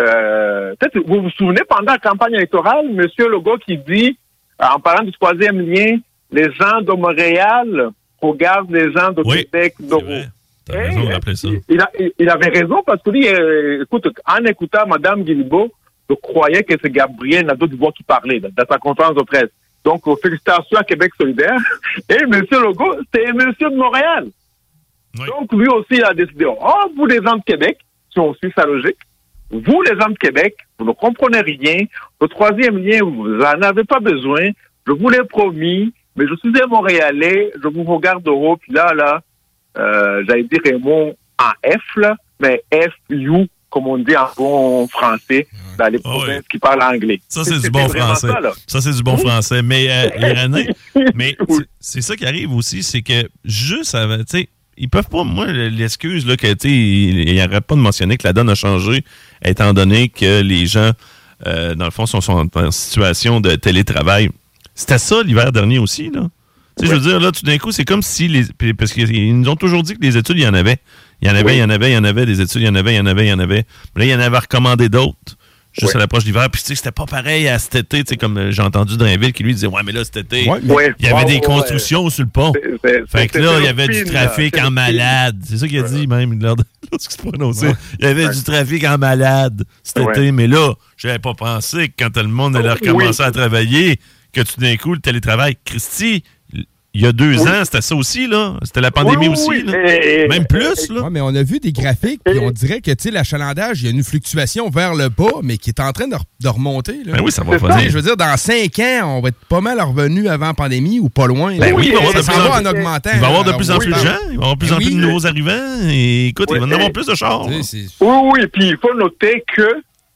euh, peut-être vous vous souvenez, pendant la campagne électorale, M. Legault qui dit, en parlant du troisième lien, les gens de Montréal regardent les gens de Oui, Québec. c'est de- vrai. T'as Eh, raison de rappeler ça. il, il a- il- il avait raison parce que lui, euh, écoute, en écoutant Mme Guilbeault, je croyais que c'est Gabriel Nadeau-Dubois qui parlait là, dans sa conférence de presse. Donc, euh, félicitations à Québec solidaire. Et M. Legault, c'est M. de Montréal. Oui. Donc, lui aussi, il a décidé, oh, vous les gens de Québec, si on suit sa logique, vous les gens de Québec, vous ne comprenez rien. Le troisième lien, vous n'en avez pas besoin. Je vous l'ai promis, mais je suis un Montréalais, je vous regarde de haut, puis là, là, euh, j'allais dire un mot en F, là, mais F, you, comme on dit en bon français, dans les Ah provinces oui. qui parlent anglais. Ça, c'est du C'était bon vraiment français. ça, là. Ça, c'est du bon français. Mais, euh, Irénée, mais Oui. c'est- c'est ça qui arrive aussi, c'est que juste avant, tu sais, ils peuvent pas, moi, l'excuse, là, que, tu sais, ils n'arrêtent pas de mentionner que la donne a changé, étant donné que les gens, euh, dans le fond, sont, sont en situation de télétravail. C'était ça l'hiver dernier aussi, là. Tu sais, je veux dire, là, tout d'un coup, c'est comme si les. puis- Parce qu'ils nous ont toujours dit que les études, il y en avait. Il y en avait, Oui. il y en avait, il y en avait, des études, il y en avait, il y en avait, il y en avait. Mais là, il y en avait recommandé d'autres. Juste Oui. à l'approche de l'hiver. Puis, tu sais, c'était pas pareil à cet été, tu sais, comme euh, j'ai entendu Drainville qui lui disait, ouais, mais là, cet été, Ouais, mais- Ouais, il y avait ouais, des ouais. constructions sur le pont. C'est- c'est- Fait que c'est- là, c'est il y le avait du film, là. trafic C'est en le malade. C'est ça qu'il a dit, même, lors de lorsqu'il se prononçait. Il y avait Ouais. du trafic en malade cet Ouais. été. Mais là, j'avais pas pensé que quand tout le monde allait recommencer Oui. à travailler, que tout d'un coup, le télétravail. Christy, il y a deux Oui. ans, c'était ça aussi, là. C'était la pandémie Oui, oui, aussi, oui. là. Et- et- Même plus, là. Ouais, mais on a vu des graphiques, puis on dirait que, tu sais, l'achalandage, il y a une fluctuation vers le bas, mais qui est en train de, re- de remonter. Là. Ben oui, ça va C'est pas ça. Tu sais, dire. je veux dire, dans cinq ans, on va être pas mal revenu avant la pandémie ou pas loin. là. Ben oui, il va y avoir de ça plus s'en en va plus- en augmentant. Il va y avoir de Alors, plus en oui, plus de ben, gens, il va y avoir de plus en Ben plus de oui. nouveaux arrivants. Et écoute, il va y en Oui, avoir et- plus de chars. tu là. sais, c'est- Oui, oui, puis il faut noter que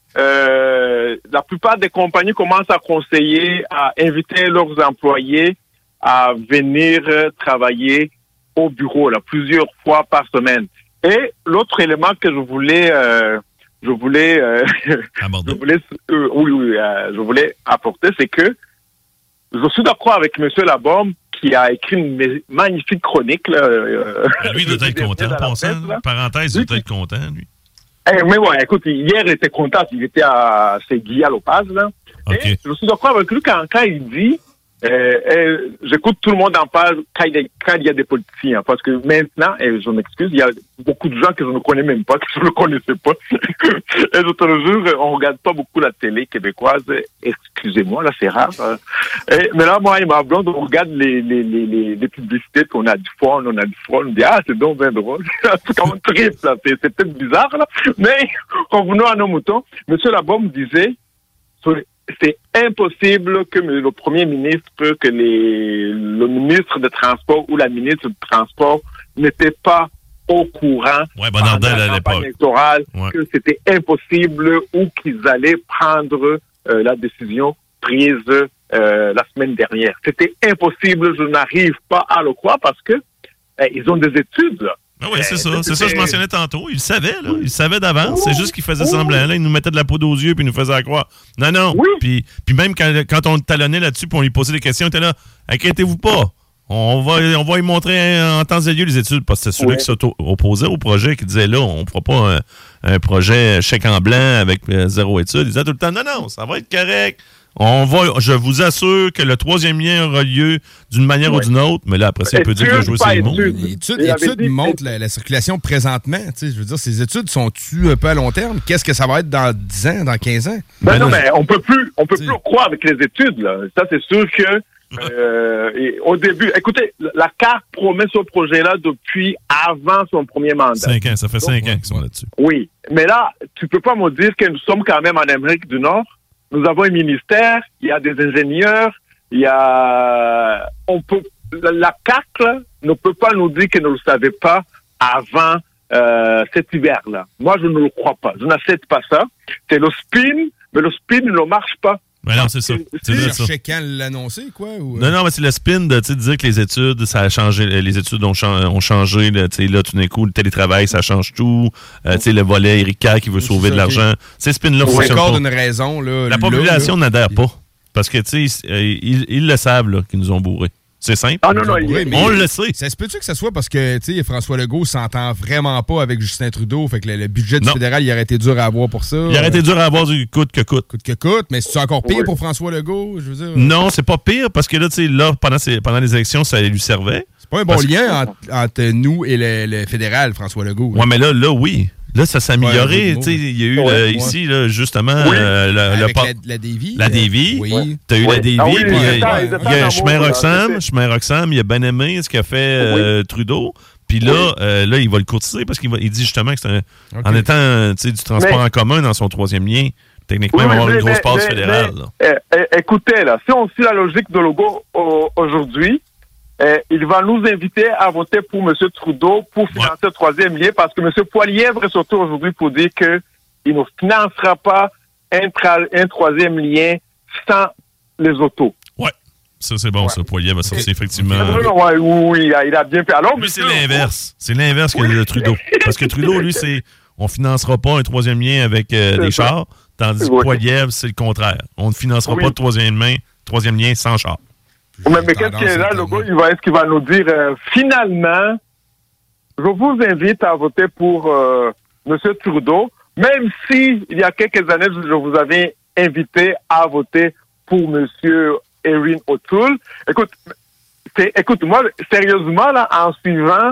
euh, la plupart des compagnies commencent à conseiller, à inviter leurs employés à venir euh, travailler au bureau là, plusieurs fois par semaine. Et l'autre élément que je voulais, euh, je voulais, euh, je Aborder. voulais, euh, oui, oui, euh, je voulais apporter, c'est que je suis d'accord avec M. Laborde qui a écrit une ma- magnifique chronique. Là, euh, Ben, lui, il doit être content. dans la Passant, presse, là. parenthèse, il doit être content, lui. Eh, mais ouais, écoute, hier, il était content. Il était à Séguiya, Lopaz, là. OK. Et je suis d'accord avec lui quand, quand il dit, euh, euh, j'écoute tout le monde en parle quand il, y a, quand il y a des politiciens. Parce que maintenant, et je m'excuse, il y a beaucoup de gens que je ne connais même pas, que je ne connaissais pas. Et je te le jure, on regarde pas beaucoup la télé québécoise. Excusez-moi, là, c'est rare. hein. Et, mais là, moi et ma blonde, on regarde les, les, les, les, les publicités qu'on a du fond, on a du fond, on dit, ah, c'est donc bien drôle. C'est quand même triste, là. C'est, c'est peut-être bizarre, là. Mais, revenons à nos moutons. Monsieur Laborde me disait, c'est impossible que le premier ministre, que les, le ministre des Transports ou la ministre du Transport n'était pas au courant Ouais, Bonardel pendant la à campagne l'époque. électorale, Ouais. que c'était impossible ou qu'ils allaient prendre euh, la décision prise euh, la semaine dernière. C'était impossible, je n'arrive pas à le croire parce que eh, ils ont des études, là. Ah oui, c'est Euh, ça. C'est ça que je mentionnais tantôt. Il le savait, là. Oui. Il le savait d'avance. C'est juste qu'il faisait Oui. semblant, là. Il nous mettait de la poudre aux yeux puis il nous faisait croire. Non, non. Oui. Puis, puis même quand, quand on le talonnait là-dessus puis on lui posait des questions, il était là. Inquiétez-vous pas. On va, on va y montrer en temps et lieu les études, parce que c'est celui Oui. qui s'opposait au projet, qui disait là, on ne fera pas un, un projet chèque en blanc avec euh, zéro étude. Il disait tout le temps, non, non, ça va être correct. On va, je vous assure que le troisième lien aura lieu d'une manière Oui. ou d'une autre, mais là, après ça, il peut dire qu'il a joué Études, ses pas mots. études. Les études, Il avait études dit- montrent la, la circulation présentement. Tu sais, je veux dire, ces études sont-tu un peu à long terme? Qu'est-ce que ça va être dans dix ans, dans quinze ans? Ben Ben non, là, mais on peut plus, on peut T'sais. plus croire avec les études, là. Ça, c'est sûr que, euh, et au début, écoutez, la C A Q promet ce projet-là depuis avant son premier mandat. Cinq ans, ça fait cinq ouais, ans qu'ils sont ouais. là-dessus. Oui. Mais là, tu peux pas me dire que nous sommes quand même en Amérique du Nord. Nous avons un ministère, il y a des ingénieurs, il y a, on peut, la, la C A Q, là, ne peut pas nous dire qu'elle ne le savait pas avant, euh, cet hiver-là. Moi, je ne le crois pas. Je n'accepte pas ça. C'est le spin, mais le spin ne marche pas. Mais non, c'est ça. C'est Tu vrai, ça. cherchais quand l'annoncer, quoi? Ou, euh? Non, non, mais c'est le spin de tu sais, dire que les études, ça a changé, les études ont, chan- ont changé, là, tu sais, là, tout d'un coup, le télétravail, ça change tout. Euh, tu sais, le volet Erika qui veut C'est sauver ça, de l'argent. ok. Ces spins-là C'est fonctionnent encore pas. d'une raison, là. La là, population là. n'adhère pas. Parce que, tu sais, ils, ils le savent, là, qu'ils nous ont bourrés. C'est simple. Ah non, non, il Oui, mais- On le sait. Ça se peut-tu que ça soit parce que, tu sais, François Legault s'entend vraiment pas avec Justin Trudeau, fait que le, le budget du Non. fédéral, il aurait été dur à avoir pour ça. Il aurait été dur à avoir du coûte que coûte. Coûte que coûte, mais c'est encore pire Oui. pour François Legault, je veux dire. Non, c'est pas pire parce que là, tu sais, là, pendant, ces- pendant les élections, ça lui servait. C'est pas un bon Parce que- lien entre, entre nous et le, le fédéral, François Legault. Ouais, mais là, là, oui. Là, ça s'est amélioré. Ouais, Tu sais, il y a eu Ouais, euh, ouais. ici, là, justement, Oui. euh, le, le Avec port- la, la Davy. La euh, Davy. Oui. T'as eu Oui. la Davy, Ah oui, puis les il y a, États- les il y a États Chemin d'amour, Roxham, là, Chemin Roxham, il y a Ben Aimé, ce qu'a fait euh, Trudeau. Puis là, euh, là, il va le courtiser parce qu'il va, il dit justement que c'est un, Ok. en étant tu sais, du transport Mais- en commun dans son troisième lien, techniquement, Oui, il va oui, avoir mais- une grosse mais- passe mais- fédérale. mais, là. eh, eh, écoutez, là, si on suit la logique de Legault au- aujourd'hui, eh, il va nous inviter à voter pour M. Trudeau pour financer le troisième lien parce que M. Poilievre est surtout aujourd'hui pour dire que il ne financera pas un, tra- un troisième lien sans les autos. Ouais. Ça, c'est bon, Ouais. ça. Poilier va sortir, effectivement. Non, non, ouais, oui, oui, il a- il a bien fait. Alors, Lui, c'est monsieur, l'inverse. C'est l'inverse que le Trudeau. Parce que Trudeau, lui, c'est on financera pas un troisième lien avec euh, des C'est ça. chars, tandis que Oui. Poilievre, c'est le contraire. On ne financera Oui. pas de troisième lien, troisième lien sans char. Mais, mais qu'est-ce qu'il est là, le gars, il va, est-ce qu'il va nous dire, euh, finalement, je vous invite à voter pour euh, M. Trudeau, même si, il y a quelques années, je vous avais invité à voter pour M. Erin O'Toole. Écoute, c'est- écoute, moi, sérieusement, là, en suivant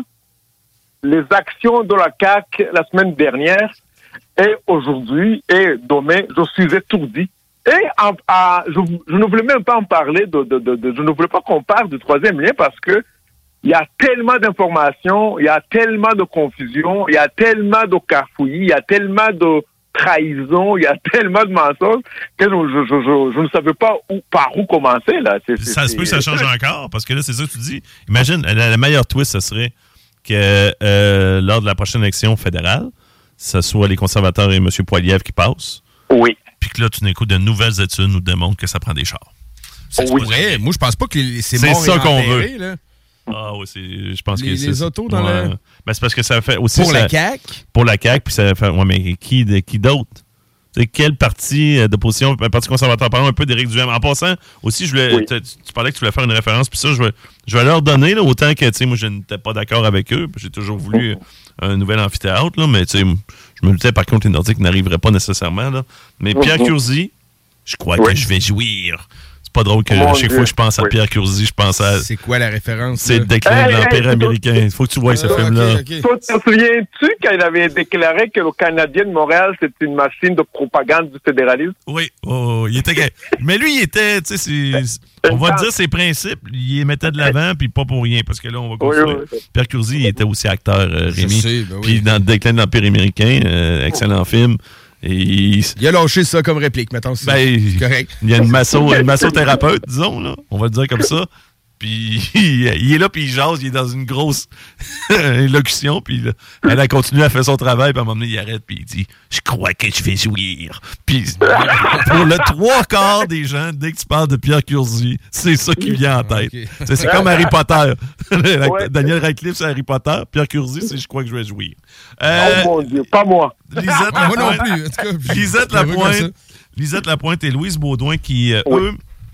les actions de la C A Q la semaine dernière, et aujourd'hui, et demain, je suis étourdi. Et en- à- je, je ne voulais même pas en parler, de, de, de, de- je ne voulais pas qu'on parle du troisième lien parce que il y a tellement d'informations, il y a tellement de confusion, il y a tellement de cafouillis, il y a tellement de trahison, il y a tellement de mensonges que je, je, je, je, je ne savais pas où, par où commencer. Là. C'est, c'est, Ça se peut que ça c'est- change encore, parce que là, c'est ça que tu dis. Imagine, la, la meilleure twist, ce serait que euh, lors de la prochaine élection fédérale, ce soit les conservateurs et M. Poilievre qui passent, Oui. puis que là, tout d'un coup, de nouvelles études nous démontrent que ça prend des chars. Ça se Oui. pourrait. Moi, je pense pas que les- c'est C'est mort ça et qu'on enterré, là. Ah oui, c'est, je pense Les- que c'est... les autos dans ouais. le- Ben, c'est parce que ça fait aussi... Pour ça- la C A Q. Pour la C A Q, puis ça fait... Ouais, mais qui, de- qui d'autre? Tu sais, quel parti euh, d'opposition, un parti conservateur, parlons un peu d'Éric Duhem. En passant, aussi, je voulais, Oui. tu, tu parlais que tu voulais faire une référence, puis ça, je vais, je vais leur donner, là, autant que, tu sais, moi, je n'étais pas d'accord avec eux, puis j'ai toujours voulu un nouvel amphithéâtre, là, mais, tu sais, je me doutais, par contre, les Nordiques n'arriveraient pas nécessairement, là. Mais Pierre Mhm. Curzi, je crois Oui. que je vais jouir. C'est pas drôle que Mon à chaque Dieu. fois que je pense à Oui. Pierre Curzi, je pense à... C'est quoi la référence? C'est le là? déclin de Hey, l'Empire hey, américain. Il faut que tu vois ce Ah, film-là. ok, ok. Toi, te souviens-tu quand il avait déclaré que le Canadien de Montréal, c'est une machine de propagande du fédéralisme? Oui, oh, il était. Mais lui, il était, tu sais, c'est- on va dire ses principes, il les mettait de l'avant, puis pas pour rien, parce que là, on va construire. oui, oui. Pierre Curzi, il était aussi acteur, euh, Je Rémi. sais, ben oui. Puis dans le déclin de l'Empire américain, euh, excellent film. Et il, Il a lâché ça comme réplique, mettons. C'est ben, c'est correct. il y a une, masso, une massothérapeute, disons, là, on va le dire comme ça. Puis il, il est là, puis il jase, il est dans une grosse élocution, puis là, elle a continué à faire son travail, puis à un moment donné, il arrête, puis il dit « Je crois que je vais jouir. » Puis pour le trois quarts des gens, dès que tu parles de Pierre Curzi, c'est ça qui vient en tête. Ok. Tu sais, c'est comme Harry Potter. Ouais. Daniel Radcliffe, c'est Harry Potter. Pierre Curzi, c'est « Je crois que je vais jouir. Euh, Oh mon Dieu, pas moi. Lisette Ouais, moi non Lapointe- plus. En tout cas, je suis Lisette heureux comme ça. Lapointe, Lisette Lapointe et Louise Baudouin qui, euh, Oui. eux,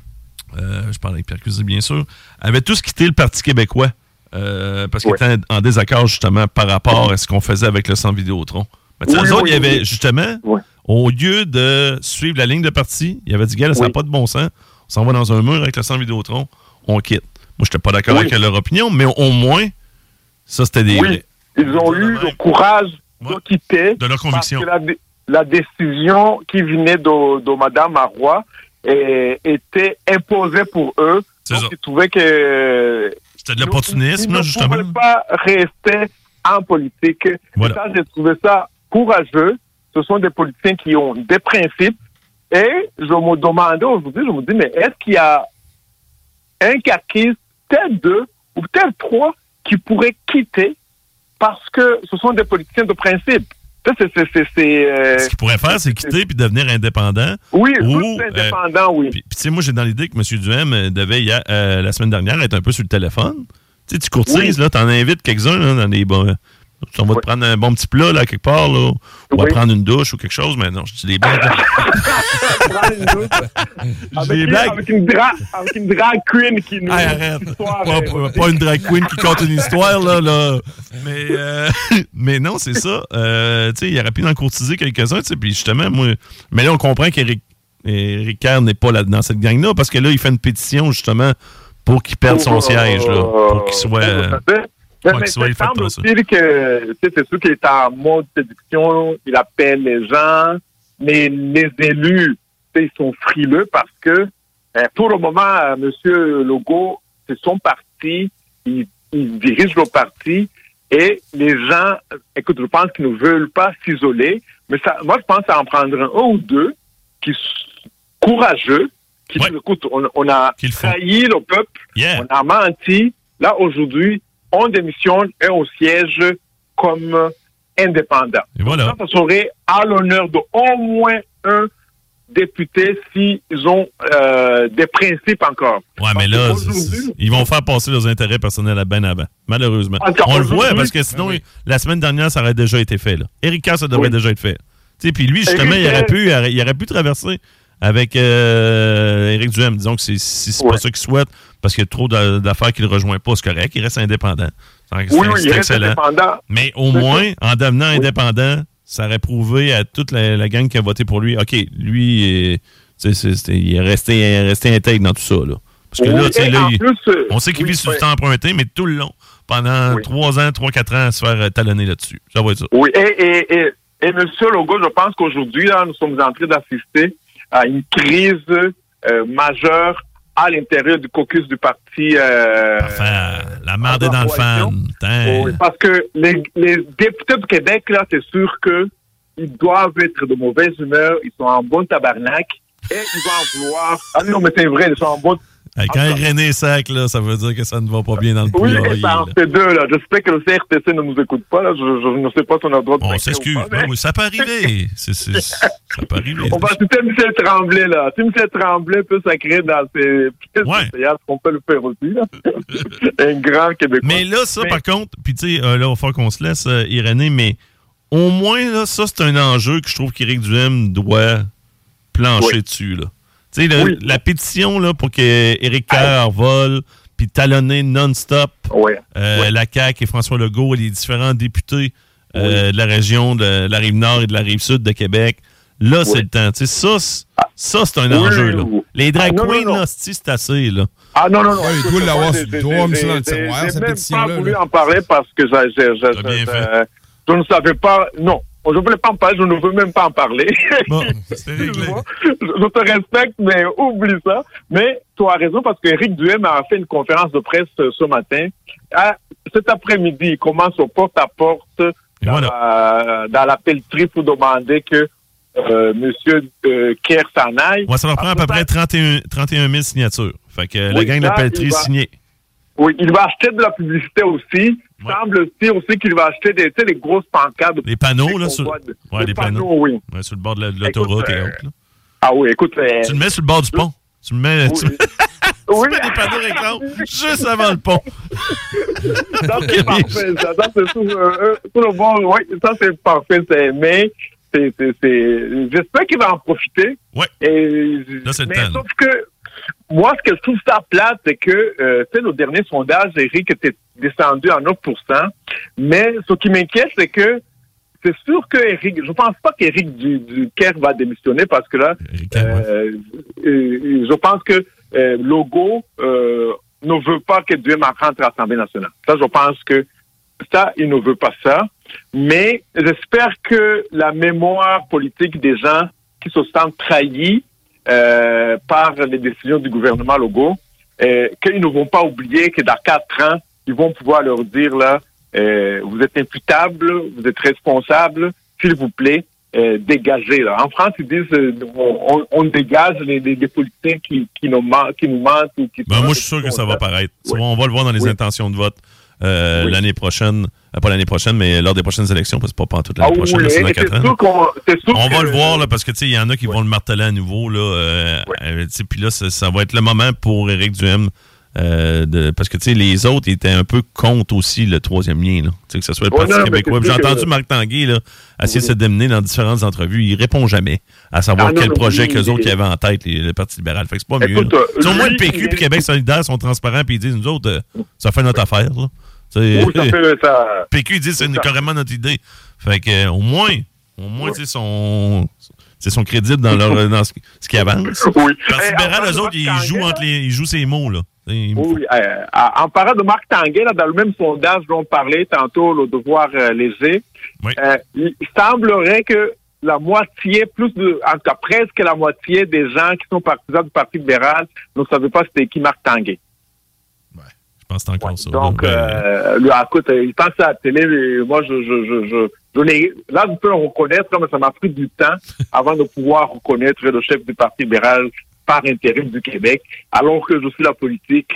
euh, je parle avec Pierre Cusé, bien sûr, avaient tous quitté le Parti québécois euh, parce qu'ils ouais. étaient en désaccord, justement, par rapport à ce qu'on faisait avec le centre Vidéotron. Mais oui, eux autres, oui, il y avait, oui. justement, oui. au lieu de suivre la ligne de parti, il avait dit, gars, ça n'a oui. pas de bon sens, on s'en va dans un mur avec le centre Vidéotron, on quitte. Moi, je n'étais pas d'accord oui. avec leur opinion, mais au moins, ça, c'était des... Oui, ils ont eu le courage ouais. de quitter. De leur conviction. Parce que la, la décision qui venait de, de Mme Marois et, était imposée pour eux. C'est donc, ça. Ils trouvaient que... C'était de l'opportunisme, là, justement. Ils ne pouvaient pas rester en politique. Voilà. Et ça, j'ai trouvé ça courageux. Ce sont des politiciens qui ont des principes. Et je me demandais aujourd'hui, je me dis, mais est-ce qu'il y a un caquiste, peut-être deux, ou peut-être trois, qui pourraient quitter parce que ce sont des politiciens de principe? Ça, c'est, c'est, c'est, c'est, euh, ce qu'ils pourraient faire, c'est quitter puis devenir indépendant. Oui, ou, indépendant, euh, oui. Puis, tu sais, moi, j'ai dans l'idée que M. Duhem devait, hier, euh, la semaine dernière, être un peu sur le téléphone. Tu sais, tu courtises, oui. là, t'en invites quelques-uns, là, dans des... Bon, on va oui. te prendre un bon petit plat, là, quelque part, là. On va oui. prendre une douche ou quelque chose, mais non, je dis des blagues. Prendre une douche. Avec, des blagues. Avec, une dra- avec une drag queen qui nous... Hey, arrête. Pas, pas, pas une drag queen qui compte une histoire, là, là. Mais, euh, mais non, c'est ça. Euh, tu sais, il aurait pu en courtiser quelques-uns, tu sais, puis justement, moi... Mais là, on comprend qu'Éric Éric Kerr n'est pas là, dans cette gang-là, parce que là, il fait une pétition, justement, pour qu'il perde son siège, là, pour qu'il soit... Euh, Mais, mais ça semble aussi que c'est sûr qu'il est en mode séduction, il appelle les gens, mais les élus, ils sont frileux parce que euh, pour le moment, M. Legault, c'est son parti, il, il dirige le parti et les gens, écoute, je pense qu'ils ne veulent pas s'isoler, mais ça, moi je pense que ça en prendra un ou deux qui sont courageux, qui ouais. disent, écoute, on, on a trahi le peuple, yeah. on a menti, là aujourd'hui, on démissionne et on siège comme indépendant. Et voilà. Ça, ça serait à l'honneur de au moins un député s'ils ont euh, des principes encore. Ouais, mais là, ils vont faire passer leurs intérêts personnels à ben avant, malheureusement. Encore on le voit, parce que sinon, oui. la semaine dernière, ça aurait déjà été fait. Là. Éric Kerr, ça devrait oui. déjà être fait. Puis lui, justement, Éric il aurait, pu, il aurait pu traverser avec euh, Éric Duhem. Disons que c'est, si c'est ouais. pas ça qu'il souhaite, parce qu'il y a trop d'affaires qu'il ne rejoint pas, c'est correct, il reste indépendant. C'est, oui, c'est, oui, il reste excellent. indépendant. Mais au c'est moins, ça. en devenant oui. indépendant, ça aurait prouvé à toute la, la gang qui a voté pour lui, OK, lui, est, c'est, c'est, c'est, il est resté, il est resté intègre dans tout ça. Là. Parce que oui, là, tu sais, là, il, plus, on sait qu'il oui, vit sur oui. du temps emprunté, mais tout le long, pendant oui. trois ans, trois, quatre ans, à se faire talonner là-dessus. Ça va être ça. Oui, et, et, et, et M. Legault, je pense qu'aujourd'hui, là, nous sommes en train d'assister à une crise euh, majeure à l'intérieur du caucus du parti. Euh, enfin, la merde est dans le fan. Oui, parce que les, les députés du Québec, là, c'est sûr qu'ils doivent être de mauvaise humeur, ils sont en bon tabarnak, et ils vont en vouloir... Ah non, mais c'est vrai, ils sont en bon... Hey, quand ah, René sac, là, ça veut dire que ça ne va pas bien dans le oui, poulailler. Oui, ça en fait deux, là. J'espère que le C R T C ne nous écoute pas, là. Je, je ne sais pas si on a le droit de... On s'excuse. Pas, mais... oui, ça peut arriver. c'est, c'est, ça peut arriver. On va citer Michel Tremblay, là. Si Michel Tremblay peut sacrer dans ses pièces ouais. de théâtre, on peut le faire aussi, là. Un grand Québécois. Mais là, ça, mais... par contre, puis tu sais, euh, là, il va falloir qu'on se laisse, euh, Irénée, mais au moins, là, ça, c'est un enjeu que je trouve qu'Éric Duhem doit plancher oui. dessus, là. Tu sais, oui. la pétition là, pour qu'Éric Kerr ah. vole, puis talonner non-stop oui. euh, oui. la C A Q et François Legault et les différents députés euh, oui. de la région de la Rive-Nord et de la Rive-Sud de Québec. Là, oui. c'est le temps. Tu sais, ça, ça, c'est un oui. enjeu. Là. Les drag ah, queens, là, c'est assez. Là. Ah non, non, non. Il doit l'avoir sur le doigt, mais dans le tiroir, cette pétition-là. Je n'ai même pas voulu en parler parce que je, je, je, je, je, je ne savais pas... Non. Je ne voulais pas en parler, je ne veux même pas en parler. Bon, c'est réglé. Je te respecte, mais oublie ça. Mais tu as raison parce qu'Éric Duhem a fait une conférence de presse ce matin. À, cet après-midi, il commence au porte-à-porte dans, voilà. la, dans la pelleterie pour demander que euh, M. Euh, Kerr s'en aille. Ouais, ça va prendre à peu près trente et un mille signatures. Fait que oui, la gang de la pelleterie est signée. Oui, il va acheter de la publicité aussi. Il ouais. semble-t-il aussi qu'il va acheter des, des grosses pancartes. Les panneaux, là, sur... De... ouais, les panneaux, panneaux, oui. Ouais, sur le bord de, la, de l'autoroute écoute, et autres. Là. Ah oui, écoute... Euh... Tu le mets sur le bord du pont. Tu le mets... Oui. Tu... oui. tu mets des panneaux réclame juste avant le pont. Ça, c'est parfait. Ça, ça c'est tout, euh, tout le monde. Oui, ça, c'est parfait. C'est... Mais... C'est, c'est, c'est... J'espère qu'il va en profiter. Oui. Et... Là, c'est mais le temps. Sauf que... moi, ce que je trouve ça plate, c'est que, euh, tu sais, nos derniers sondages, Éric était descendu à neuf pour cent. Mais ce qui m'inquiète, c'est que c'est sûr que Éric, je pense pas qu'Éric du, du Caire va démissionner parce que là, euh, euh, je pense que euh, Legault euh, ne veut pas que Duhem rentre à l'Assemblée nationale. Ça, je pense que ça, il ne veut pas ça. Mais j'espère que la mémoire politique des gens qui se sentent trahis euh, par les décisions du gouvernement Legault, euh, qu'ils ne vont pas oublier que dans quatre ans, ils vont pouvoir leur dire, là, euh, vous êtes imputable, vous êtes responsable, s'il vous plaît, euh, dégagez. Là. En France, ils disent, euh, on, on dégage les, les, les politiciens qui, qui, nous, qui nous mentent. Ou qui ben, moi, je suis sûr que ça va paraître. Oui. On va le voir dans les oui. intentions de vote. Euh, oui. L'année prochaine, euh, pas l'année prochaine, mais lors des prochaines élections, parce que c'est pas toute l'année ah, prochaine, oui, c'est dans quatre ans. On, on va le voir, là, parce que il y en a qui oui. vont le marteler à nouveau. Là, euh, oui. euh, puis là, ça, ça va être le moment pour Éric Duhem. Euh, de, parce que les autres étaient un peu contre aussi le troisième lien, là. Que ce soit le Parti oh, non, québécois. J'ai entendu que... Marc Tanguay là, essayer oui. de se démener dans différentes entrevues. Il répond jamais à savoir ah, quel non, projet oui, qu'eux autres qui avaient en tête, les, le Parti libéral. Fait que c'est pas Écoute, mieux. Euh, au moins, le P Q et Québec solidaire sont transparents et ils disent, nous autres, euh, ça fait notre affaire. Là. Oui, ça fait, ça... P Q, ils disent, c'est carrément notre idée. Fait que, euh, au moins, au moins, oui. son... C'est son crédible dans, leur, dans ce, ce qui avance. Oui. Parti hey, libéral, eux autres, ils jouent, entre les, ils jouent ces mots, là. Oui, euh, en parlant de Marc Tanguay, là, dans le même sondage dont on parlait tantôt, le devoir euh, léger, oui. euh, il semblerait que la moitié, plus de, en tout cas presque la moitié des gens qui sont partisans du Parti libéral ne savaient pas c'était qui Marc Tanguay. Ouais, je pense que c'est encore ouais, ça. Donc, euh, lui, écoute, il passe à la télé, et moi, je, je, je, je, je l'ai, là, je peux le reconnaître, mais ça m'a pris du temps avant de pouvoir reconnaître le chef du Parti libéral par intérim du Québec, alors que je suis la politique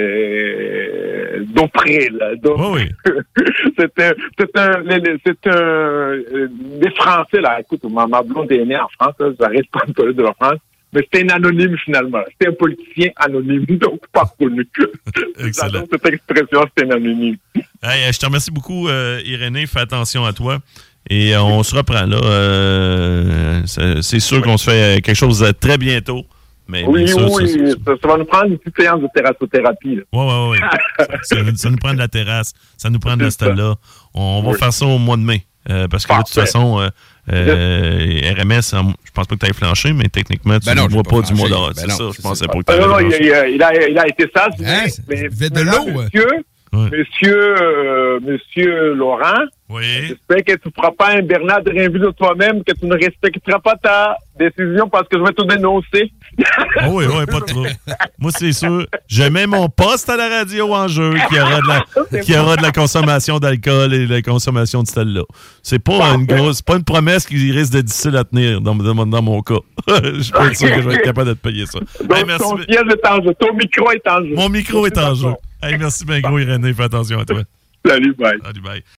euh, d'auprès, là. Donc, oh oui. c'est un, c'est un, c'est un, les Français, là, écoute, ma, ma blonde est née en France, là, j'arrête pas de parler de la France, mais c'était un anonyme, finalement. C'était un politicien anonyme, donc pas connu. Excellent. Donc, cette expression, c'était un anonyme. Hey, je te remercie beaucoup, euh, Irénée. Fais attention à toi. Et euh, on se reprend, là. Euh, c'est, c'est sûr oui. qu'on se fait quelque chose très bientôt. Mais oui, sûr, oui, ça, ça, ça, ça va nous prendre une petite séance de terrassothérapie. Oui, oui, oui. ça, ça nous prend de la terrasse, ça nous prend de la stella. On, on va oui. faire ça au mois de mai. Euh, parce que Parfait. Là, de toute façon, euh, euh, R M S, je pense pas que tu aies flanché, mais techniquement, tu ne ben vois pas, pas du mois d'or. Ben c'est non, ça, je pensais pas que tu Non, non, il, il, a, il a été sage. Hein, mais, mais de l'eau. Monsieur, oui. monsieur, euh, monsieur Laurent, oui. j'espère que tu ne feras pas un Bernard Drinville de toi-même, que tu ne respecteras pas ta décision parce que je vais te dénoncer. Oh oui, oui, pas trop. Moi, c'est sûr, je mets mon poste à la radio en jeu qui aura de la, qui aura de la consommation d'alcool et de la consommation de celle-là. C'est pas une grosse, c'est pas une promesse qui risque d'être difficile à tenir dans, dans, dans mon cas. Je suis pas sûr que je vais être capable de te payer ça. Donc, hey, merci. Ton siège est en jeu. Ton micro est en jeu. Mon micro est en jeu. Hey, merci bien gros, Irénée. Fais attention à toi. Salut, bye. Salut, bye.